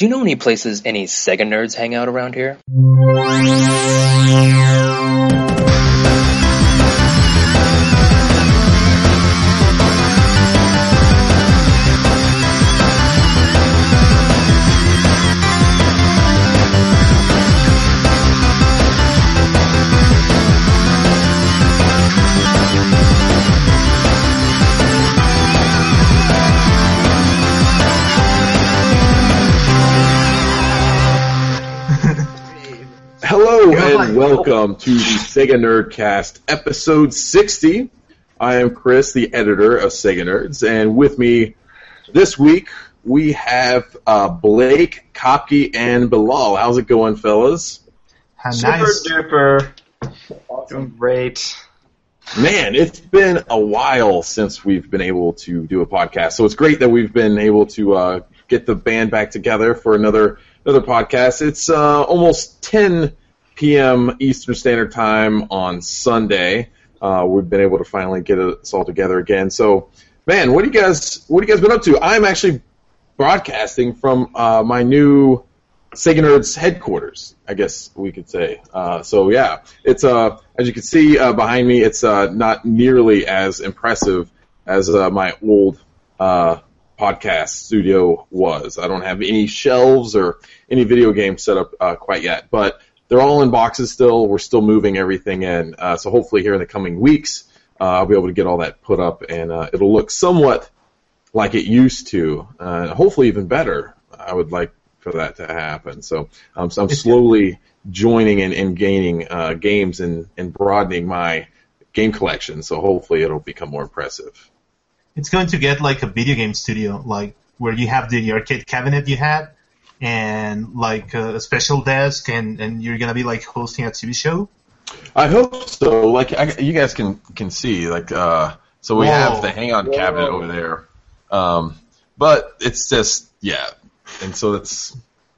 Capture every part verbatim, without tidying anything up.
Do you know any places any Sega nerds hang out around here? Hello and welcome to the Sega Nerdcast, episode sixty. I am Chris, the editor of Sega Nerds, and with me this week we have uh, Blake, Kopke, and Bilal. How's it going, fellas? Super duper. Awesome. Great. Man, it's been a while since we've been able to do a podcast, so it's great that we've been able to uh, get the band back together for another another podcast. It's uh, almost ten p.m. Eastern Standard Time on Sunday. Uh, we've been able to finally get us all together again. So, man, what do you guys what have you guys been up to? I'm actually broadcasting from uh, my new Sega Nerds headquarters, I guess we could say. Uh, so, yeah, it's uh, as you can see uh, behind me, it's uh, not nearly as impressive as uh, my old uh, podcast studio was. I don't have any shelves or any video games set up uh, quite yet, but they're all in boxes still. We're still moving everything in. Uh, so hopefully here in the coming weeks, uh, I'll be able to get all that put up, and uh, it'll look somewhat like it used to. Uh, hopefully even better. I would like for that to happen. So, um, so I'm slowly joining and, and gaining uh, games and, and broadening my game collection. So hopefully it'll become more impressive. It's going to get like a video game studio, like where you have the arcade cabinet you had, and like a special desk, and, and you're gonna be like hosting a T V show. I hope so. Like I, you guys can can see, like uh, so we Whoa. have the hang-on Whoa. cabinet over there, um, but it's just yeah, and so it's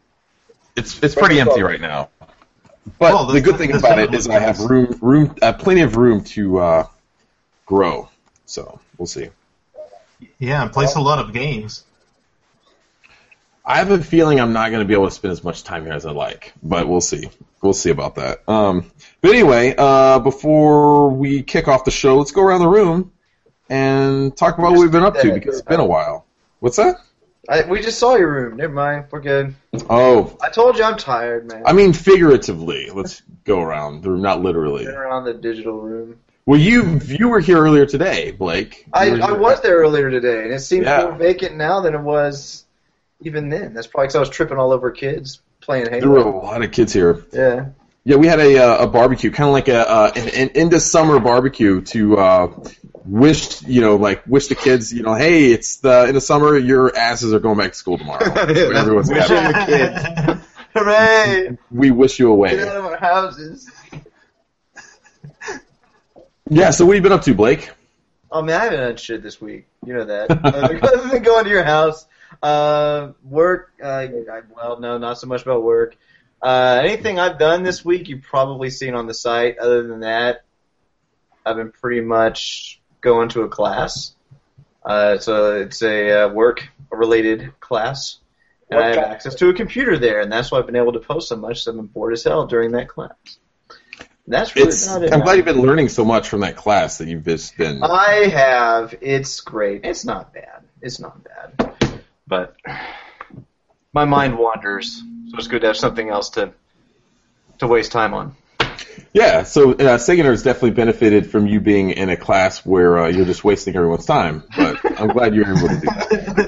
it's it's pretty empty right now. But well, the good thing about it is I have room room uh, plenty of room to uh, grow. So we'll see. Yeah, and plays a lot of games. I have a feeling I'm not going to be able to spend as much time here as I'd like, but we'll see. We'll see about that. Um, but anyway, uh, before we kick off the show, let's go around the room and talk about what we've been up to, because it's been a while. What's that? I, we just saw your room. Never mind. We're good. Oh. I told you I'm tired, man. I mean figuratively. Let's go around. Not literally. Been around the digital room. Well, you you were here earlier today, Blake. I, I was there earlier today, and it seems yeah. more vacant now than it was even then. That's probably because I was tripping all over kids playing Halo. There were a lot of kids here. Yeah. Yeah, we had a uh, a barbecue, kind of like a uh, an, an into summer barbecue to uh, wish you know like wish the kids you know hey it's the in the summer your asses are going back to school tomorrow. So everyone's wishing the kids. Hooray! We wish you away. Get out of our houses. Yeah. So what have you been up to, Blake? Oh man, I haven't done shit this week. You know that. Other than going to your house. Uh, work, uh, I, well, no, not so much about work. Uh, anything I've done this week, you've probably seen on the site. Other than that, I've been pretty much going to a class. Uh, so it's a uh, work-related class, and what I have class? access to a computer there, and that's why I've been able to post so much, so I've been bored as hell during that class. And that's really it's, about it. I'm now. glad you've been learning so much from that class that you've just been... I have. It's great. It's not bad. It's not bad. But my mind wanders, so it's good to have something else to to waste time on. Yeah, so uh, Sega Nerds definitely benefited from you being in a class where uh, you're just wasting everyone's time, but I'm glad you're able to do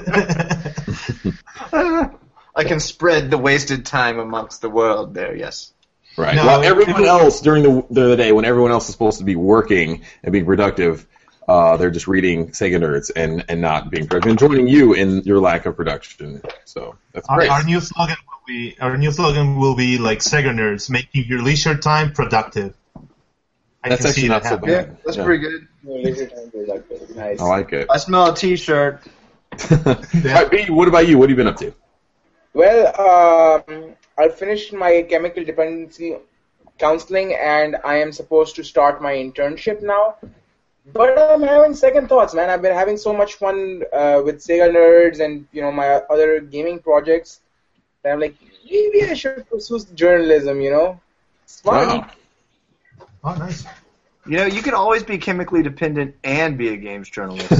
that. I can spread the wasted time amongst the world there, yes. Right. No, While everyone else during the, the day, when everyone else is supposed to be working and being productive, Uh, they're just reading Sega Nerds and, and not being productive, and joining you in your lack of production. So that's our, great. Our new slogan will be our new slogan will be like Sega Nerds, making your leisure time productive. I that's can actually see not that so happening. bad. Yeah, that's yeah. pretty good. Leisure time productive. Nice. I like it. I smell a T-shirt. Yeah. Right, B, what about you? What have you been up to? Well, um, I finished my chemical dependency counseling, and I am supposed to start my internship now. But I'm having second thoughts, man. I've been having so much fun uh, with Sega Nerds and, you know, my other gaming projects. And I'm like, maybe I should pursue journalism, you know? Smart. Wow. Oh, nice. You know, you can always be chemically dependent and be a games journalist.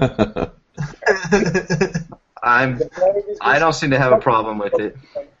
I'm. I don't seem to have a problem with it.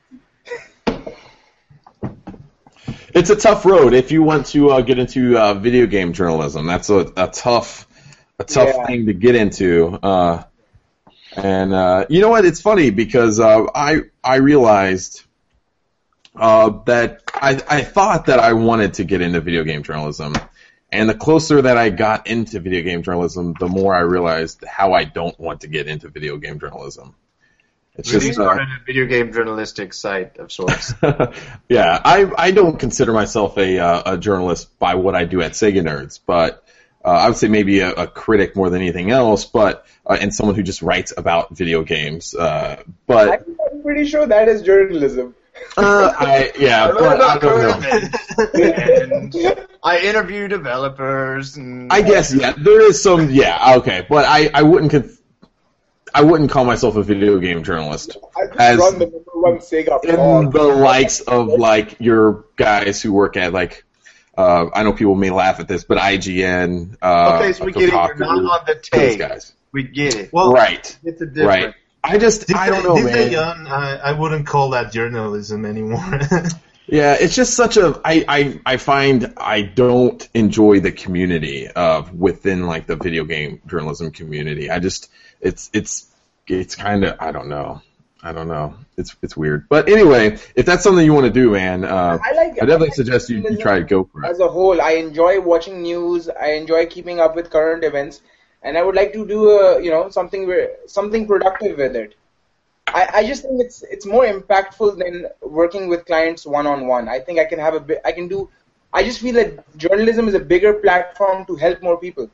It's a tough road if you want to uh, get into uh, video game journalism. That's a, a tough, a tough Yeah. thing to get into. Uh, and uh, you know what? It's funny because uh, I I realized uh, that I I thought that I wanted to get into video game journalism, and the closer that I got into video game journalism, the more I realized how I don't want to get into video game journalism. It's We just uh, started a video game journalistic site of sorts. yeah, I I don't consider myself a uh, a journalist by what I do at Sega Nerds, but uh, I would say maybe a, a critic more than anything else, but uh, and someone who just writes about video games. Uh, but I'm pretty sure that is journalism. uh, I yeah, I learned but I about don't current know. events, and I interview developers. And I guess yeah, there is some yeah okay, but I I wouldn't con- I wouldn't call myself a video game journalist. I just As run the number one Sega in blog. the likes of like your guys who work at like uh, I know people may laugh at this, but I G N. Uh, Okay, so we get it. You're Kotaku, not on the those tape. guys. We get it. Well, Right, It's a difference. right. I just This I don't know, this man. young, I, I wouldn't call that journalism anymore. Yeah, it's just such a I, I I find I don't enjoy the community of within like the video game journalism community. I just it's it's it's kind of I don't know. I don't know. It's it's weird. But anyway, if that's something you want to do, man, uh, I like. I definitely I like suggest you, you journalism try to go for it. As a whole, I enjoy watching news. I enjoy keeping up with current events, and I would like to do a you know something where, something productive with it. I, I just think it's it's more impactful than working with clients one on one. I think I can have a bit. I can do. I just feel that journalism is a bigger platform to help more people.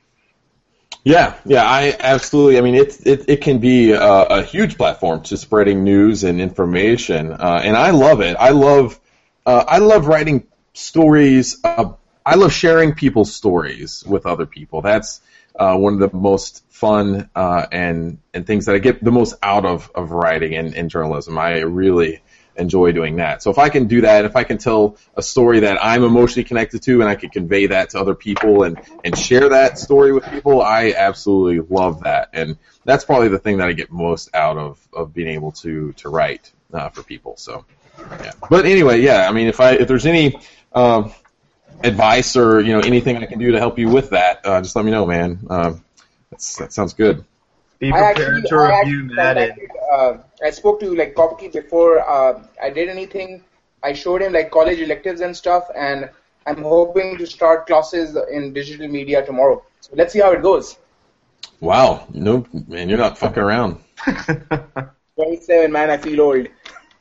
Yeah, yeah, I absolutely. I mean, it it, it can be a, a huge platform to spreading news and information, uh, and I love it. I love uh, I love writing stories. Uh, I love sharing people's stories with other people. That's uh, one of the most fun uh, and and things that I get the most out of of writing and, and journalism. I really enjoy doing that. So if I can do that, if I can tell a story that I'm emotionally connected to and I can convey that to other people and, and share that story with people, I absolutely love that. And that's probably the thing that I get most out of, of being able to, to write uh, for people. So, yeah. But anyway, yeah, I mean, if I if there's any um, advice or, you know, anything I can do to help you with that, uh, just let me know, man. Uh, that's, that sounds good. Be I prepared actually, to I review actually Madden. contacted, uh, I spoke to like Kopke before uh, I did anything. I showed him like college electives and stuff, and I'm hoping to start classes in digital media tomorrow. So let's see how it goes. Wow. No, man, you're not fucking around. twenty-seven, man, I feel old.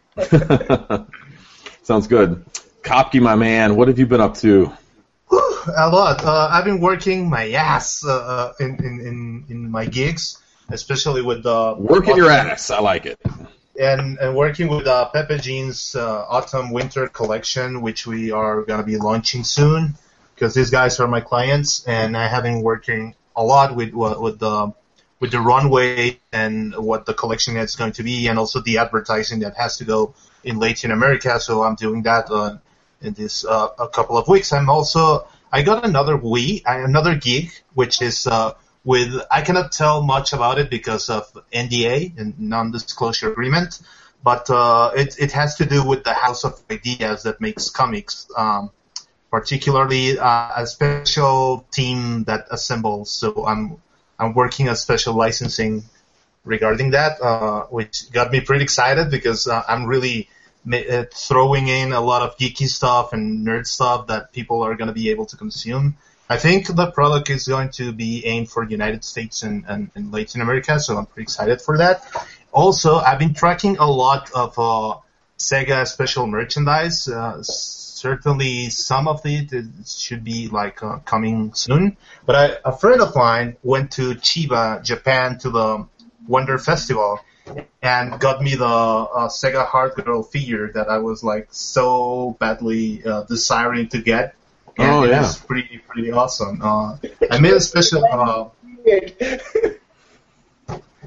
Sounds good. Kopke, my man, what have you been up to? A lot. Uh, I've been working my ass uh, in, in, in, in my gigs, especially with the Working your ass. I like it. and, and working with uh, Pepe Jean's uh, autumn winter collection, which we are going to be launching soon, because these guys are my clients, and I have been working a lot with with the with the runway and what the collection is going to be, and also the advertising that has to go in Latin America. So I'm doing that uh, in this uh, a couple of weeks. I'm also I got another we another gig, which is uh, with I cannot tell much about it because of N D A and non-disclosure agreement, but uh, it it has to do with the House of Ideas that makes comics, um, particularly uh, a special team that assembles. So I'm I'm working a special licensing regarding that, uh, which got me pretty excited because uh, I'm really uh, throwing in a lot of geeky stuff and nerd stuff that people are going to be able to consume. I think the product is going to be aimed for the United States and, and, and Latin America, so I'm pretty excited for that. Also, I've been tracking a lot of uh, Sega special merchandise. Uh, certainly some of it, it should be like uh, coming soon. But I, a friend of mine went to Chiba, Japan, to the Wonder Festival and got me the uh, Sega Hard Girl figure that I was like so badly uh, desiring to get. And Oh, it yeah. was pretty pretty awesome. Uh, I made a special. Uh,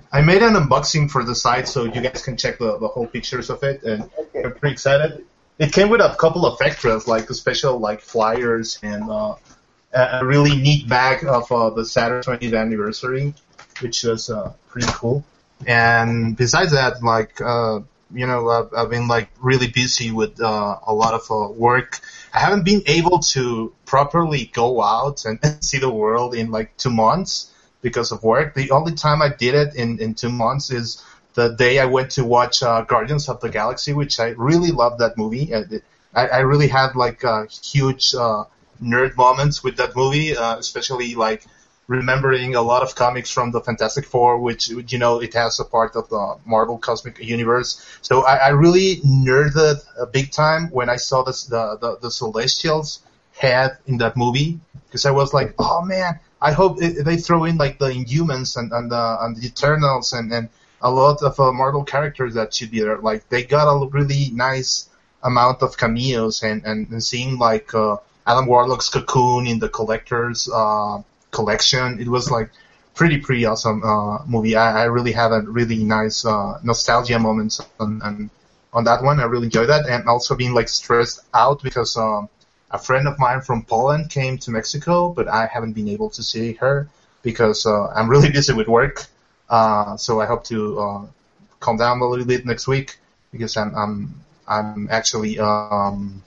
I made an unboxing for the site so you guys can check the, the whole pictures of it, and Okay. I'm pretty excited. It came with a couple of extras, like the special like flyers and uh, a a really neat bag of uh, the Saturn twentieth anniversary, which was uh, pretty cool. And besides that, like uh, you know, I've, I've been like really busy with uh, a lot of uh, work. I haven't been able to properly go out and, and see the world in like two months because of work. The only time I did it in, in two months is the day I went to watch uh, Guardians of the Galaxy, which I really loved that movie. I, I I really had like uh, huge uh, nerd moments with that movie, uh, especially like remembering a lot of comics from the Fantastic Four, which, you know, it has a part of the Marvel Cosmic Universe. So I, I really nerded a big time when I saw this, the, the, the Celestials head in that movie, because I was like, oh man, I hope it, they throw in like the Inhumans and, and, the, and the Eternals and, and a lot of uh, Marvel characters that should be there. Like, they got a really nice amount of cameos, and, and, and seeing like uh, Adam Warlock's Cocoon in the Collector's uh, collection, it was like pretty pretty awesome uh, movie. I, I really had a really nice uh, nostalgia moments on, on on that one. I really enjoyed that, and also being like stressed out because um, a friend of mine from Poland came to Mexico, but I haven't been able to see her because uh, I'm really busy with work. Uh, so I hope to uh, calm down a little bit next week because I'm I'm I'm actually um,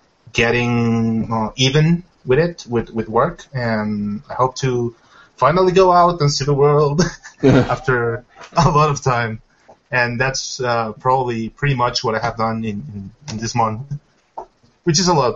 getting uh, even with it, with, with work, and I hope to finally go out and see the world after a lot of time. And that's uh, probably pretty much what I have done in, in, in this month, which is a lot.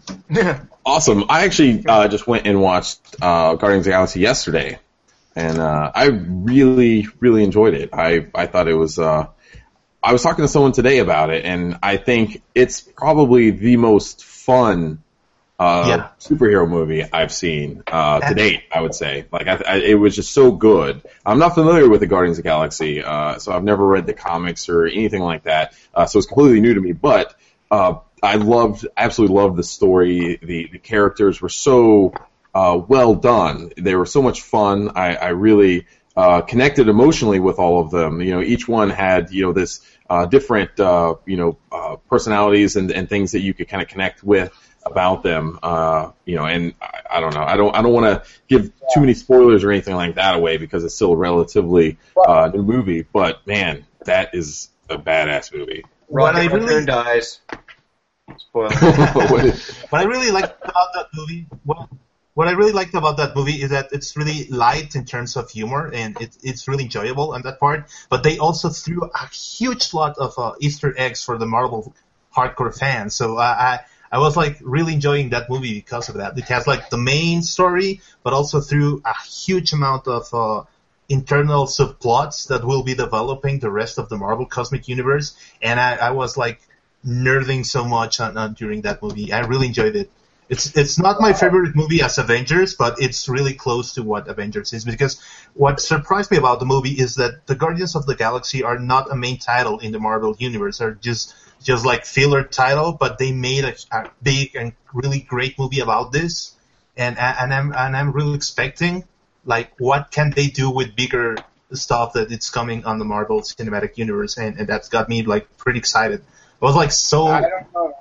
Awesome. I actually uh, just went and watched uh, Guardians of the Galaxy yesterday, and uh, I really, really enjoyed it. I, I thought it was... Uh, I was talking to someone today about it, and I think it's probably the most fun Uh, Yeah. superhero movie I've seen uh, to date, I would say. Like, I, I, it was just so good. I'm not familiar with the Guardians of the Galaxy, uh, so I've never read the comics or anything like that. Uh, so it's completely new to me. But uh, I loved, absolutely loved the story. The the characters were so uh, well done. They were so much fun. I, I really uh, connected emotionally with all of them. You know, each one had you know this uh, different uh, you know uh, personalities and, and things that you could kind of connect with about them, uh, you know, and I, I don't know. I don't. I don't want to give too many spoilers or anything like that away because it's still a relatively uh, new movie. But man, that is a badass movie. What I Rocket really- Raccoon dies. Spoiler. What is- What I really liked about that movie, what, what I really liked about that movie is that it's really light in terms of humor, and it, it's really enjoyable on that part. But they also threw a huge lot of uh, Easter eggs for the Marvel hardcore fans. So uh, I. I was like really enjoying that movie because of that. It has like the main story, but also through a huge amount of uh, internal subplots that will be developing the rest of the Marvel Cosmic Universe. And I, I was like nerding so much on, on during that movie. I really enjoyed it. It's it's not my favorite movie as Avengers, but it's really close to what Avengers is, because what surprised me about the movie is that the Guardians of the Galaxy are not a main title in the Marvel Universe. They're just just like filler title, but they made a, a big and really great movie about this, and and I'm and I'm really expecting like what can they do with bigger stuff that it's coming on the Marvel Cinematic Universe, and, and that's got me like pretty excited. I was like so. I don't know.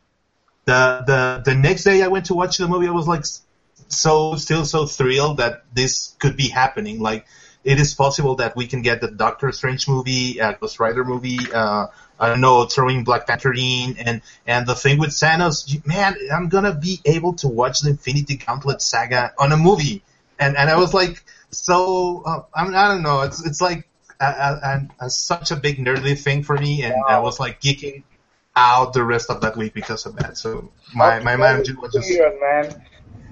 The the the next day I went to watch the movie, I was like so still so thrilled that this could be happening. Like, it is possible that we can get the Doctor Strange movie, uh, Ghost Rider movie, uh, I don't know, throwing Black Panther in, and, and the thing with Thanos, man, I'm gonna be able to watch the Infinity Gauntlet saga on a movie. And, and I was like, so, uh, I mean, I don't know, it's, it's like a, a, a, such a big nerdy thing for me, and I was like geeking out the rest of that week because of that. So my, my mind was just, Years, man.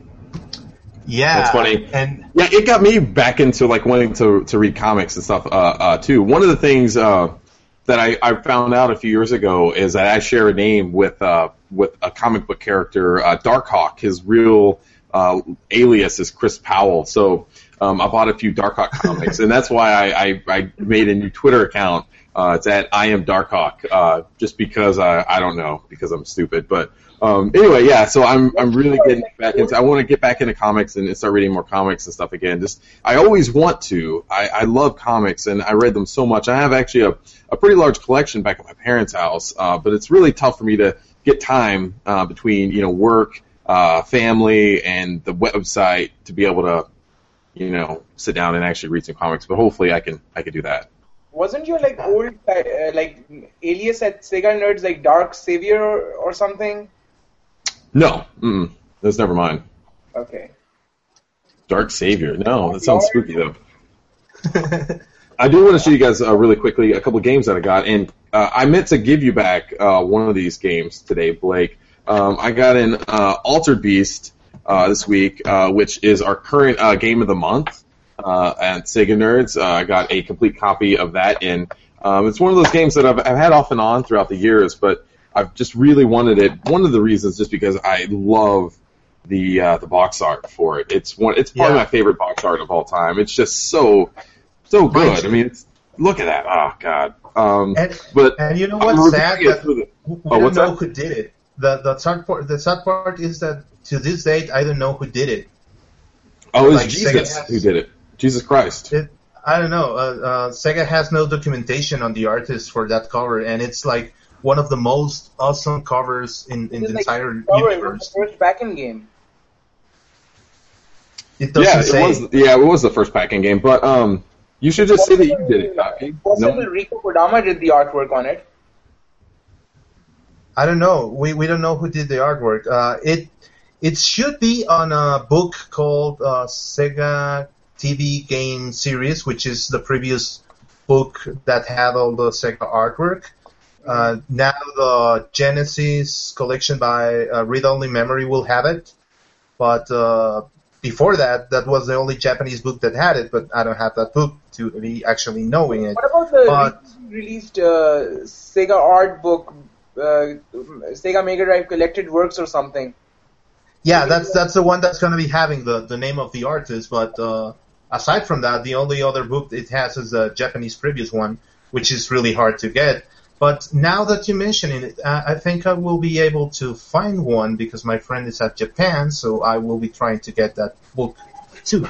yeah. That's funny. And Yeah, it got me back into like wanting to to read comics and stuff uh, uh, too. One of the things uh, that I, I found out a few years ago is that I share a name with uh, with a comic book character, uh, Darkhawk. His real uh, alias is Chris Powell. So um, I bought a few Darkhawk comics, and that's why I, I, I made a new Twitter account Uh, it's at I am Darkhawk, uh, just because I, I don't know, because I'm stupid. But um, anyway, yeah. So I'm I'm really getting back into. I want to get back into comics and start reading more comics and stuff again. Just I always want to. I, I love comics and I read them so much. I have actually a, a pretty large collection back at my parents' house, uh, but it's really tough for me to get time uh, between you know work, uh, family, and the website to be able to you know sit down and actually read some comics. But hopefully, I can I can do that. Wasn't your like old uh, like alias at Sega Nerds like Dark Savior or, or something? No, mm, that's never mine. Okay. Dark Savior. No, that sounds spooky though. I do want to show you guys uh, really quickly a couple of games that I got, and uh, I meant to give you back uh, one of these games today, Blake. Um, I got in uh, Altered Beast uh, this week, uh, which is our current uh, game of the month. Uh, at Sega Nerds, uh, I got a complete copy of that, and um, it's one of those games that I've, I've had off and on throughout the years, but I've just really wanted it. One of the reasons, just because I love the uh, the box art for it. It's one. It's probably Yeah. my favorite box art of all time. It's just so so good. I mean, it's, look at that. Oh God. Um, And, but and you know I'm what's sad? reviewing it That through the- we Oh, don't what's know that? who did it. The the sad part the sad part is that to this date I don't know who did it. Oh, it was like, Sega Jesus has- who did it. Jesus Christ. It I don't know. Uh, uh, Sega has no documentation on the artist for that cover, and it's like one of the most awesome covers in, in the It's like entire cover, it was universe. the first back-in game. It doesn't Yeah, it say. was. Yeah, it was the first packing game. But um, you should just say that you did it, Taki. Possible No? Rico Kodama did the artwork on it. I don't know. We we don't know who did the artwork. Uh, it it should be on a book called uh, Sega T V Game Series, which is the previous book that had all the Sega artwork. Uh, now the Genesis collection by uh, Read Only Memory will have it, but uh, before that, that was the only Japanese book that had it. But I don't have that book to be actually knowing it. What about the But- recently released uh, Sega art book, uh, Sega Mega Drive Collected Works or something? Yeah, that's that's the one that's going to be having the, the name of the artist. But uh, aside from that, the only other book it has is the Japanese previous one, which is really hard to get. But now that you mention it, I, I think I will be able to find one because my friend is at Japan, so I will be trying to get that book too.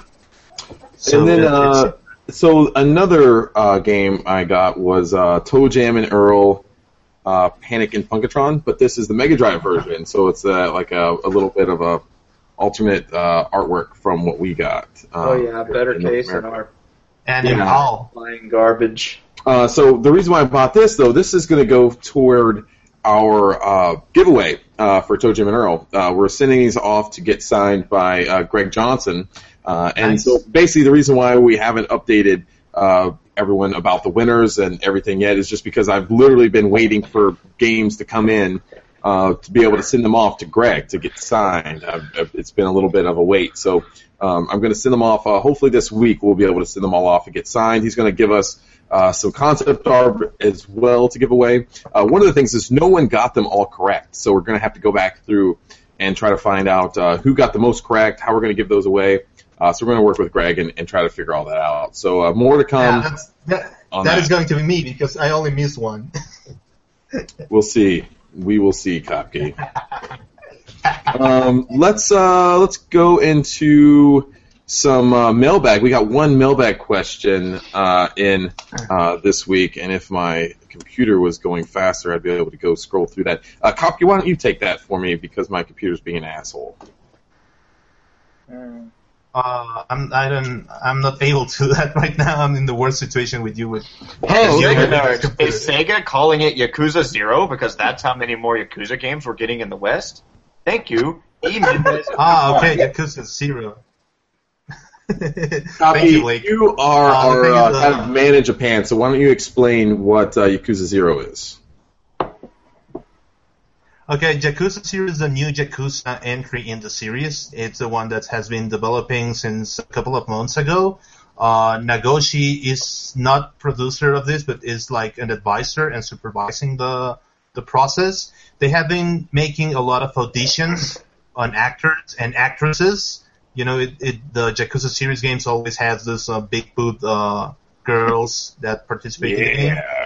So And then, it- it's- uh, so another uh, game I got was uh, Toe Jam and Earl, uh, Panic and Funkatron, but this is the Mega Drive version, so it's uh, like a, a little bit of a alternate uh, artwork from what we got. Um, Oh yeah, better in North case than America. our and yeah. in all. flying garbage. Uh, so the reason why I bought this, though, this is going to go toward our uh, giveaway uh, for Toe Jam and Earl. Uh, we're sending these off to get signed by uh, Greg Johnson. Uh, and Nice. so basically the reason why we haven't updated uh, everyone about the winners and everything yet is just because I've literally been waiting for games to come in uh, to be able to send them off to Greg to get signed. I've, I've, it's been a little bit of a wait. So um, I'm going to send them off. Uh, hopefully this week we'll be able to send them all off and get signed. He's going to give us uh, some concept art as well to give away. Uh, one of the things is no one got them all correct. So we're going to have to go back through and try to find out uh, who got the most correct, how we're going to give those away. Uh, so we're going to work with Greg and, and try to figure all that out. So uh, more to come. Yeah, that's, that, on that that. is going to be me because I only missed one. We'll see. We will see, Kopke. um, let's uh, let's go into some uh, mailbag. We got one mailbag question uh, in uh, this week, and if my computer was going faster, I'd be able to go scroll through that. Uh, Kopke, why don't you take that for me because my computer's being an asshole. Hmm. Uh, I'm I don't I'm not able to do that right now. I'm in the worst situation with you. With Hey, Oh, Sega okay. nerds, is Sega calling it Yakuza Zero because that's how many more Yakuza games we're getting in the West? Thank you. Email ah, okay, Yakuza Zero. Thank Kopke, you, Blake. you are Uh, our the thing uh, is, uh, kind of man in Japan, so why don't you explain what uh, Yakuza Zero is? Okay, Yakuza series is the new Yakuza entry in the series. It's the one that has been developing since a couple of months ago. Uh, Nagoshi is not producer of this, but is like an advisor and supervising the the process. They have been making a lot of auditions on actors and actresses. You know, it, it the Yakuza series games always has this uh, big boot uh, girls that participate in the game. Yeah.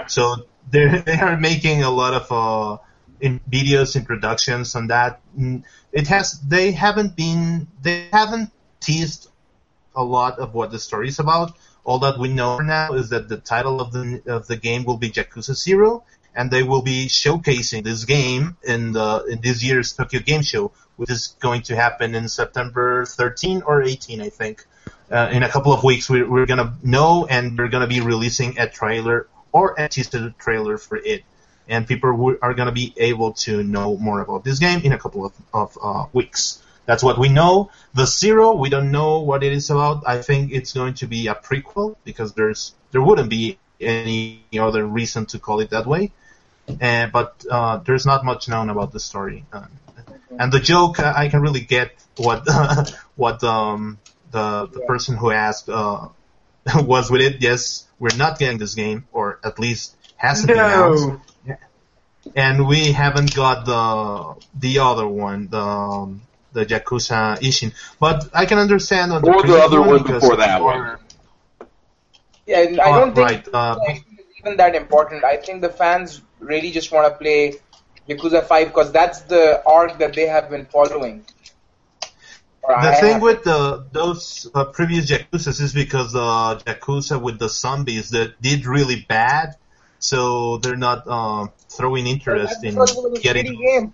So they they are making a lot of uh, in videos, introductions on that. It has they haven't been they haven't teased a lot of what the story is about. All that we know now is that the title of the of the game will be Yakuza Zero, and they will be showcasing this game in the in this year's Tokyo Game Show, which is going to happen in September thirteenth or eighteenth, I think. Uh, in a couple of weeks, we're, we're gonna know, and we're gonna be releasing a trailer or a teaser trailer for it, and people w- are gonna be able to know more about this game in a couple of, of uh, weeks. That's what we know. The Zero, we don't know what it is about. I think it's going to be a prequel because there's there wouldn't be any other reason to call it that way. Uh, but uh, there's not much known about the story. Uh, and the joke, uh, I can really get what what um, the the person who asked uh, was with it. Yes, we're not getting this game, or at least hasn't been announced. And we haven't got the the other one, the um, the Yakuza Ishin. But I can understand on the or the other one, one before that one. Yeah, I don't uh, think right, uh, it's even that important. I think the fans really just want to play Yakuza five because that's the arc that they have been following. Or the I thing have. with the those uh, previous Yakuzas is because the uh, Yakuza with the zombies that did really bad, so they're not uh, throwing interest in getting. Game.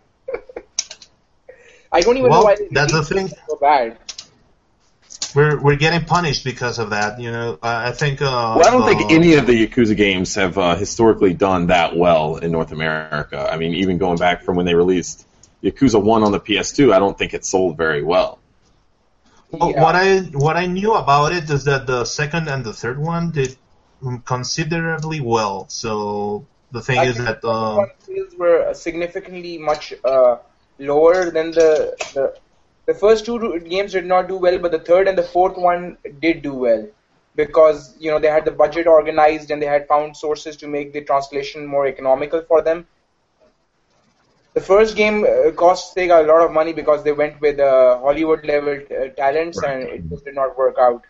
I don't even well, know why they that's the thing. so bad. We're we're getting punished because of that. You know, uh, I think. Uh, Well, I don't the, think any of the Yakuza games have uh, historically done that well in North America. I mean, even going back from when they released Yakuza one on the P S two, I don't think it sold very well. Well, Yeah. What I what I knew about it is that the second and the third one did considerably well. So the thing I is think that the um, sales were significantly much uh, lower than the, the the first two games did not do well, but the third and the fourth one did do well because you know they had the budget organized and they had found sources to make the translation more economical for them. The first game uh, cost they got a lot of money because they went with uh, Hollywood level uh, talents and it just did not work out.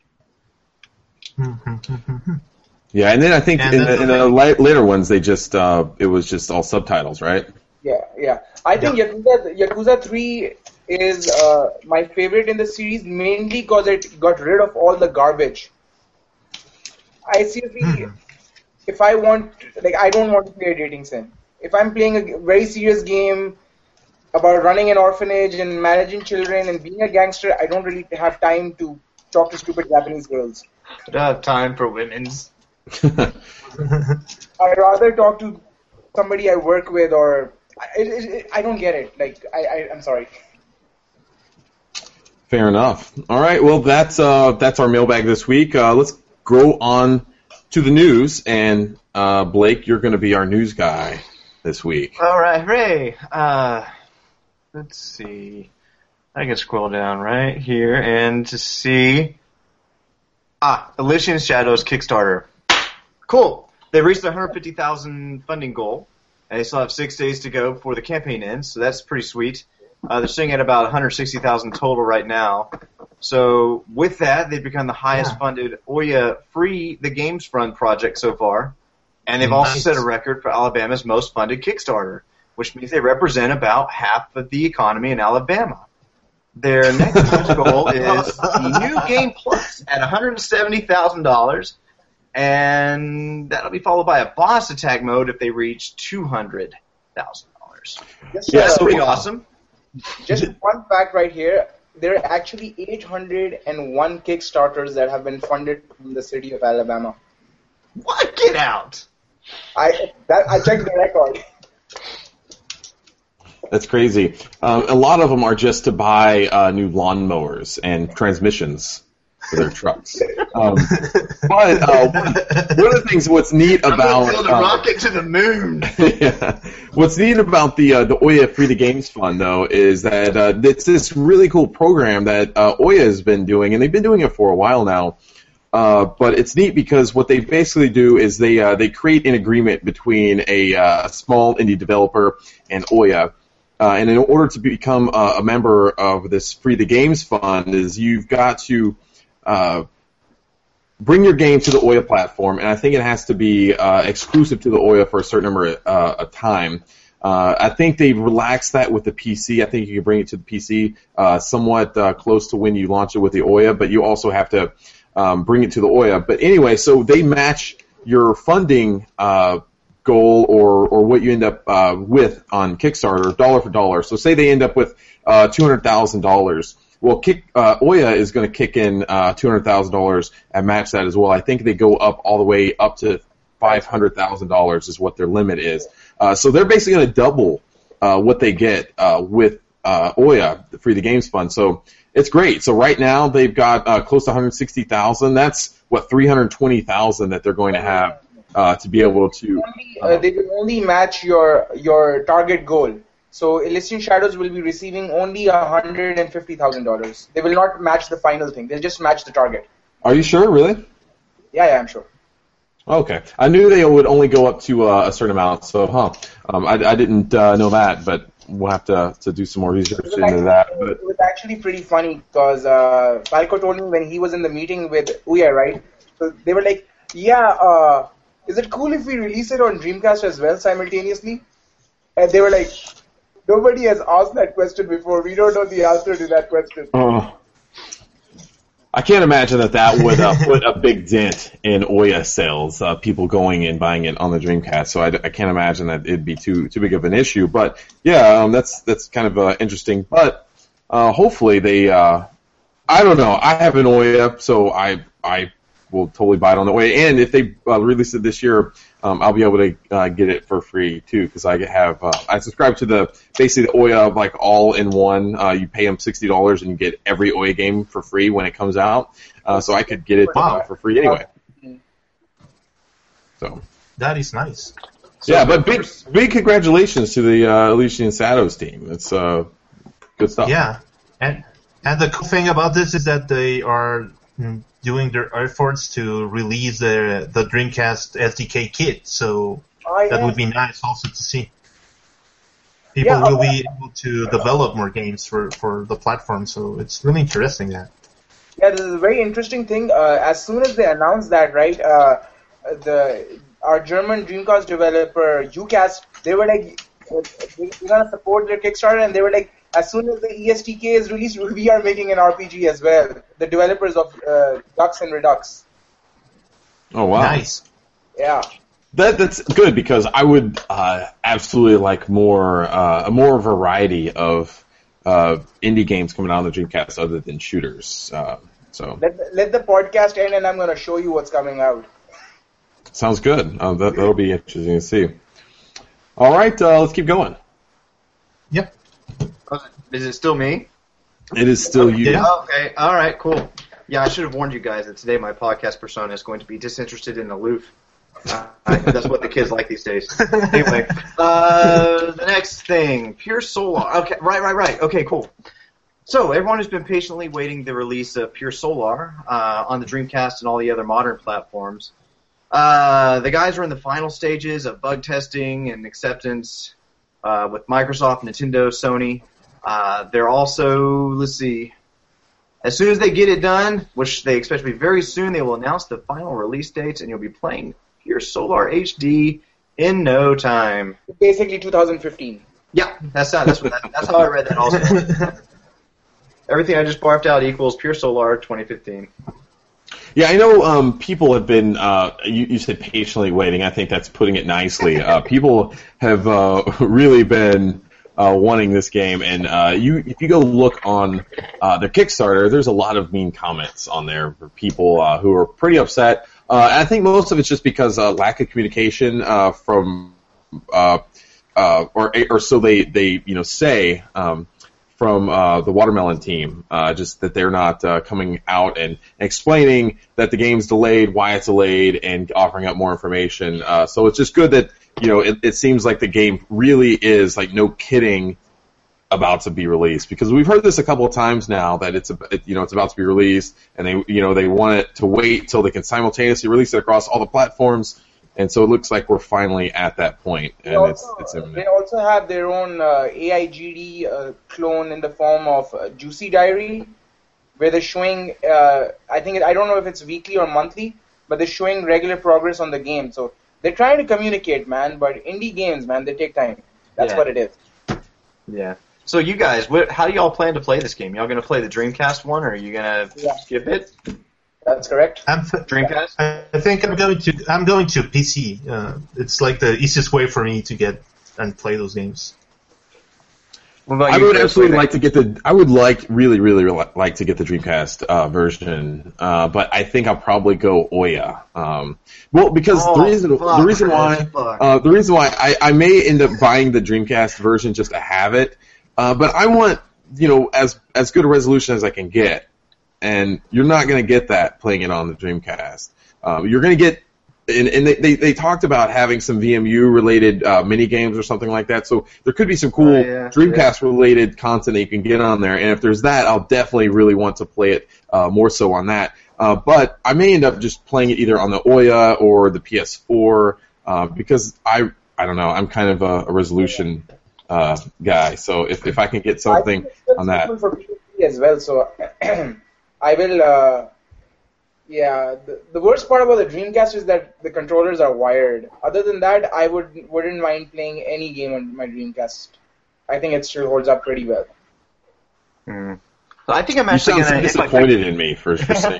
Yeah, and then I think And in that's the, in the the thing. la- later ones, they just uh, it was just all subtitles, right? Yeah, yeah. I think Yakuza Yakuza three is uh, my favorite in the series mainly because it got rid of all the garbage. I seriously, if I want, like, I don't want to play a dating sim. If I'm playing a very serious game about running an orphanage and managing children and being a gangster, I don't really have time to talk to stupid Japanese girls. I don't have time for women's. I'd rather talk to somebody I work with or I, it, it, I don't get it. Like, I, I, I'm sorry. Fair enough. All right, well, that's uh, that's our mailbag this week. Uh, let's go on to the news, and uh, Blake, you're going to be our news guy this week. All right, hooray. Uh, let's see. I can scroll down right here and to see. Ah, Elysian Shadows Kickstarter. Cool. They reached the one hundred fifty thousand funding goal, and they still have six days to go before the campaign ends, so that's pretty sweet. Uh, they're sitting at about one hundred sixty thousand total right now. So with that, they've become the highest Yeah. funded Ouya Free the Games Front project so far. And they've also Nice. set a record for Alabama's most funded Kickstarter, which means they represent about half of the economy in Alabama. Their next huge goal is the New Game Plus at one hundred seventy thousand dollars, and that'll be followed by a boss attack mode if they reach two hundred thousand dollars. Just, Yeah, uh, That's pretty awesome. just one fact right here. There are actually eight hundred one Kickstarters that have been funded from the city of Alabama. What? Get out! I that I checked the record. That's crazy. Um, a lot of them are just to buy uh, new lawnmowers and transmissions for their trucks. Um, but uh, one, one of the things, what's neat I'm about gonna build a uh, rocket to the moon. yeah. What's neat about the uh, the Ouya Free the Games Fund, though, is that uh, it's this really cool program that uh, Ouya has been doing, and they've been doing it for a while now. Uh, but it's neat because what they basically do is they uh, they create an agreement between a uh, small indie developer and Ouya. Uh, and in order to become uh, a member of this Free the Games Fund, is you've got to uh, bring your game to the Ouya platform, and I think it has to be uh, exclusive to the Ouya for a certain number of, uh, of time. Uh, I think they've relaxed that with the P C. I think you can bring it to the P C uh, somewhat uh, close to when you launch it with the Ouya, but you also have to um, bring it to the Ouya. But anyway, so they match your funding uh, goal or, or what you end up uh, with on Kickstarter, dollar for dollar. So say they end up with uh, two hundred thousand dollars. Well, kick, uh, Ouya is going to kick in uh, two hundred thousand dollars and match that as well. I think they go up all the way up to five hundred thousand dollars is what their limit is. Uh, so they're basically going to double uh, what they get uh, with uh, Ouya, the Free the Games Fund. So it's great. So right now they've got uh, close to one hundred sixty thousand. That's what three hundred twenty thousand that they're going to have uh, to be able to. Uh, uh, they will only match your your target goal. So Elysian Shadows will be receiving only one hundred fifty thousand dollars. They will not match the final thing. They'll just match the target. Are you sure? Really? Yeah, yeah, I'm sure. Okay. I knew they would only go up to uh, a certain amount, so, huh. Um, I, I didn't uh, know that, but we'll have to to do some more research into actually, that. But it was actually pretty funny because uh, Falco told me when he was in the meeting with Ouya, right? So they were like, yeah, uh, is it cool if we release it on Dreamcast as well simultaneously? And they were like, nobody has asked that question before. We don't know the answer to that question. Uh, I can't imagine that that would uh, put a big dent in Ouya sales, uh, people going and buying it on the Dreamcast. So I, I can't imagine that it'd be too too big of an issue. But yeah, um, that's that's kind of uh, interesting. But uh, hopefully they, uh, I don't know. I have an Ouya, so I I will totally buy it on the way. And if they uh, release it this year, um, I'll be able to uh, get it for free too, because I have uh, I subscribe to the basically the Ouya like all in one. Uh, you pay them sixty dollars and you get every Ouya game for free when it comes out. Uh, so I could get it uh, for free anyway. So that is nice. So yeah, but big big congratulations to the uh, Elysian Shadows team. It's uh, good stuff. Yeah, and and the cool thing about this is that they are doing their efforts to release the the Dreamcast S D K kit, so oh, yeah. that would be nice also to see. People yeah, will be able to develop more games for, for the platform, so it's really interesting that. Yeah, this is a very interesting thing. Uh, as soon as they announced that, right, uh, the our German Dreamcast developer Ucast, they were like, we're gonna support their Kickstarter, and they were like, as soon as the E S T K is released, we are making an R P G as well. The developers of uh, Dux and Redux. Oh wow! Nice. Yeah. That that's good because I would uh, absolutely like more uh, more variety of uh, indie games coming out on the Dreamcast other than shooters. Uh, so let the, let the podcast end, and I'm going to show you what's coming out. Sounds good. Uh, that that'll be interesting to see. All right, uh, let's keep going. Yep. Is it still me? It is still you. Yeah. Okay. All right. Cool. Yeah, I should have warned you guys that today my podcast persona is going to be disinterested and aloof. Uh, that's what the kids like these days. Anyway, uh, the next thing, Pure Solar. Okay, right, right, right. Okay, cool. So everyone has been patiently waiting the release of Pure Solar uh, on the Dreamcast and all the other modern platforms. Uh, the guys are in the final stages of bug testing and acceptance uh, with Microsoft, Nintendo, Sony. Uh, they're also, let's see, as soon as they get it done, which they expect to be very soon, they will announce the final release dates, and you'll be playing Pure Solar H D in no time. Basically two thousand fifteen. Yeah, that's not, that's what that, that's how I read that also. Everything I just barfed out equals Pure Solar twenty fifteen. Yeah, I know um, people have been, uh, you, you said patiently waiting. I think that's putting it nicely. Uh, people have uh, really been uh, wanting this game, and uh, you, if you go look on uh, their Kickstarter, there's a lot of mean comments on there for people uh, who are pretty upset. Uh, and I think most of it's just because uh, lack of communication uh, from, uh, uh, or or so they, they you know say um, from uh, the Watermelon team, uh, just that they're not uh, coming out and explaining that the game's delayed, why it's delayed, and offering up more information. Uh, so it's just good that you know it, it seems like the game really is like no kidding about to be released, because we've heard this a couple of times now that it's a, it, you know it's about to be released, and they you know they want it to wait till they can simultaneously release it across all the platforms, and so it looks like we're finally at that point, and also, it's it's imminent. They also have their own uh, A I G D uh, clone in the form of uh, Juicy Diary, where they're showing. Uh, I think I don't know if it's weekly or monthly, but they're showing regular progress on the game. So they're trying to communicate, man. But indie games, man, they take time. That's Yeah. what it is. Yeah. So you guys, what, how do y'all plan to play this game? Y'all going to play the Dreamcast one, or are you going to Yeah. skip it? That's correct. I'm, Dreamcast? I, I think I'm going to I'm going to P C. Uh, it's like the easiest way for me to get and play those games. What about I you, would Chris? absolutely What like to get the. I would like really, really, really like to get the Dreamcast uh, version, uh, but I think I'll probably go Ouya. Um, well, because Oh, the reason fuck, the reason man, why fuck. uh, the reason why I, I may end up buying the Dreamcast version just to have it, uh, but I want you know as as good a resolution as I can get, and you're not going to get that playing it on the Dreamcast. Um, you're going to get. And, and they, they, they talked about having some V M U-related uh, mini-games or something like that, so there could be some cool Oh, yeah, Dreamcast-related content that you can get on there, and if there's that, I'll definitely really want to play it uh, more so on that. Uh, but I may end up just playing it either on the Ouya or the P S four, uh, because I I don't know, I'm kind of a, a resolution uh, guy, so if, if I can get something I think it's on that. suitable for P S P as well, so I will. Uh, yeah, the, the worst part about the Dreamcast is that the controllers are wired. Other than that, I would wouldn't mind playing any game on my Dreamcast. I think it still holds up pretty well. Hmm. So I think I'm You actually sound so going to... disappointed in me for, for saying.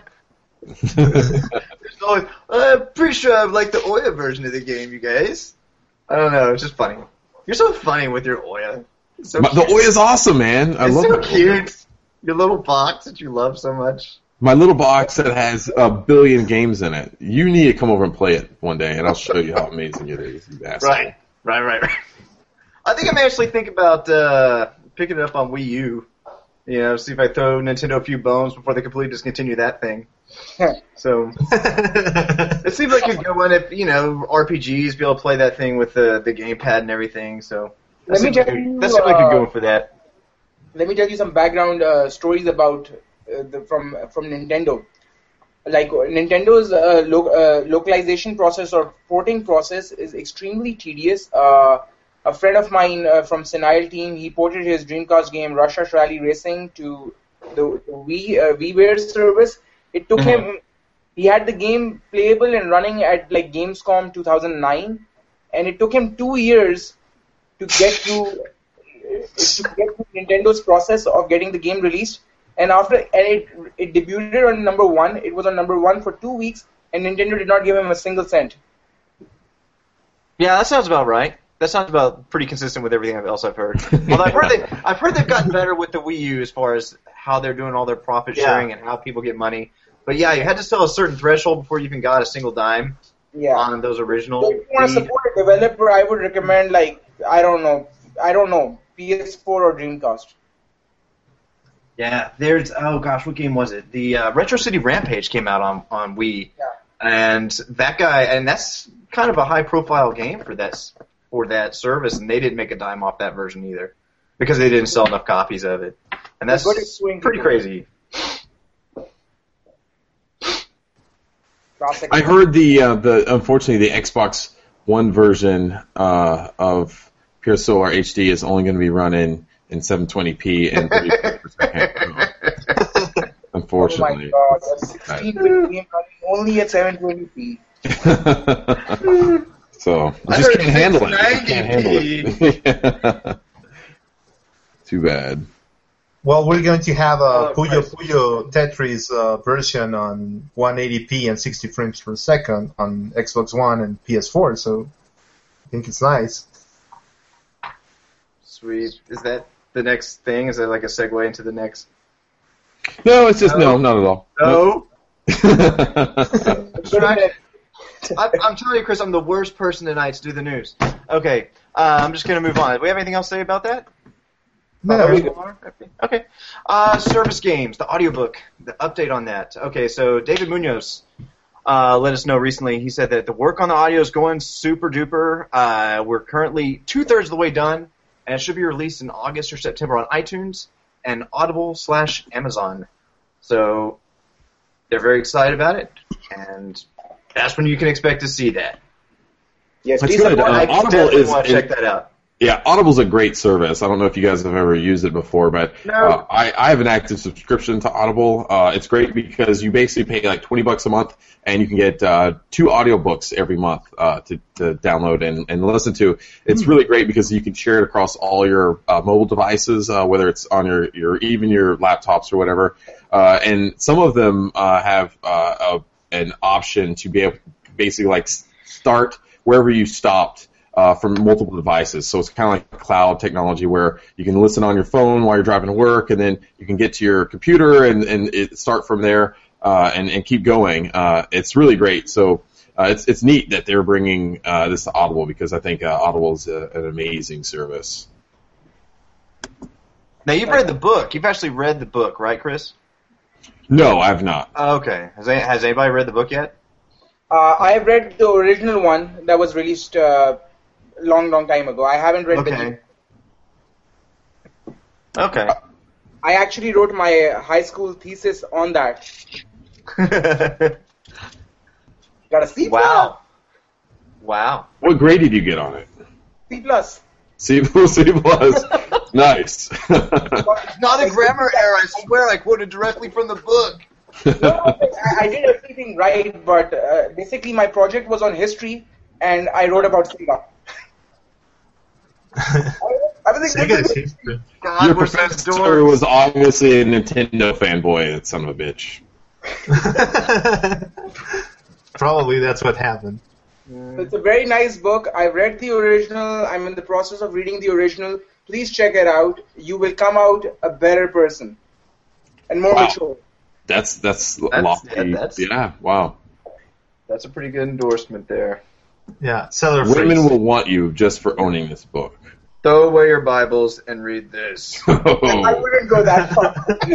Always, I'm pretty sure I like the Ouya version of the game, you guys. I don't know, it's just funny. You're so funny with your Ouya. It's so But the cute. Ouya is awesome, man. I It's love so it. cute. Your little box that you love so much. My little box that has a billion games in it. You need to come over and play it one day, and I'll show you how amazing it is. You asshole. Right, right, right, right. I think I'm actually thinking about uh, picking it up on Wii U. You know, see if I throw Nintendo a few bones before they completely discontinue that thing. So it seems like a good one if, you know, R P Gs, be able to play that thing with the the gamepad and everything. So Let me seems tell like, you, that seems like a uh, good one for that. Let me tell you some background uh, stories about uh, the, from from Nintendo. Like Nintendo's uh, lo- uh, localization process or porting process is extremely tedious. Uh, a friend of mine uh, from Senile team, he ported his Dreamcast game Rush Rush Rally Racing to the, the Wii uh, WiiWare service. It took Mhm. him. He had the game playable and running at like Gamescom two thousand nine, and it took him two years to get through to get through Nintendo's process of getting the game released. And after and it it debuted on number one. It was on number one for two weeks, and Nintendo did not give him a single cent. Yeah, that sounds about right. That sounds about pretty consistent with everything else I've heard. Although I've heard they, I've heard they've gotten better with the Wii U as far as how they're doing all their profit Yeah. sharing and how people get money. But yeah, you had to sell a certain threshold before you even got a single dime Yeah. on those original. If you want to Wii. support a developer, I would recommend like I don't know, I don't know, P S four or Dreamcast. Yeah, there's oh gosh, what game was it? The uh, Retro City Rampage came out on on Wii, Yeah. and that guy, and that's kind of a high profile game for that s- for that service, and they didn't make a dime off that version either because they didn't sell enough copies of it, and that's They're good at suing pretty people. crazy. Classic. I heard the uh, the unfortunately the Xbox One version uh, of Pure Solar H D is only going to be running in seven twenty p and thirty frames per second. So, unfortunately. Oh my god, a sixteen-bit game running only at seven twenty p. So you I just heard can't handle it. You just six can't handle it. Too bad. Well, we're going to have a Oh, Puyo Christ. Puyo Tetris uh, version on one eighty p and sixty frames per second on Xbox One and P S four, so I think it's nice. Sweet. Is that the next thing? Is that like a segue into the next? No, it's just no, not at all. No. Good. I, I'm telling you, Chris, I'm the worst person tonight to do the news. Okay, uh, I'm just going to move on. Do we have anything else to say about that? No, we Okay. Uh, Service Games, the audiobook, the update on that. Okay, so David Munoz uh, let us know recently. He said that the work on the audio is going super duper. Uh, we're currently two-thirds of the way done, and it should be released in August or September on iTunes and Audible slash Amazon. So they're very excited about it, and that's when you can expect to see that. Yes, That's please good. support Uh, I Audible definitely is- want to check that out. Yeah, Audible's a great service. I don't know if you guys have ever used it before, but No. uh, I, I have an active subscription to Audible. Uh, it's great because you basically pay like twenty bucks a month, and you can get uh, two audiobooks every month uh, to, to download and, and listen to. It's really great because you can share it across all your uh, mobile devices, uh, whether it's on your, your even your laptops or whatever. Uh, and some of them uh, have uh, a, an option to be able to basically like start wherever you stopped. Uh, from multiple devices. So it's kind of like cloud technology where you can listen on your phone while you're driving to work, and then you can get to your computer and, and it start from there uh, and, and keep going. Uh, it's really great. So uh, it's it's neat that they're bringing uh, this to Audible because I think uh, Audible is a, an amazing service. Now, you've read the book. You've actually read the book, right, Chris? No, I've not. Okay. Has, any, has anybody read the book yet? Uh, I have read the original one that was released uh, long, long time ago. I haven't read Okay. the. Okay. I actually wrote my high school thesis on that. Got a C plus. Wow. Wow. What grade did you get on it? C plus. C C plus. Nice. Not a grammar error, I swear. I quoted directly from the book. No, I, I did everything right, but uh, basically my project was on history, and I wrote about Sega. Everything Sega was is history. God, Your we're such professor dorks. was obviously a Nintendo fanboy, that son of a bitch. Probably that's what happened. It's a very nice book. I read the original. I'm in the process of reading the original. Please check it out. You will come out a better person and more Wow. mature. That's that's, That's- lofty. yeah, that's- yeah, wow. That's a pretty good endorsement there. Yeah, seller Women phrase. will want you just for owning this book. Throw away your Bibles and read this. I Oh, wouldn't go that far.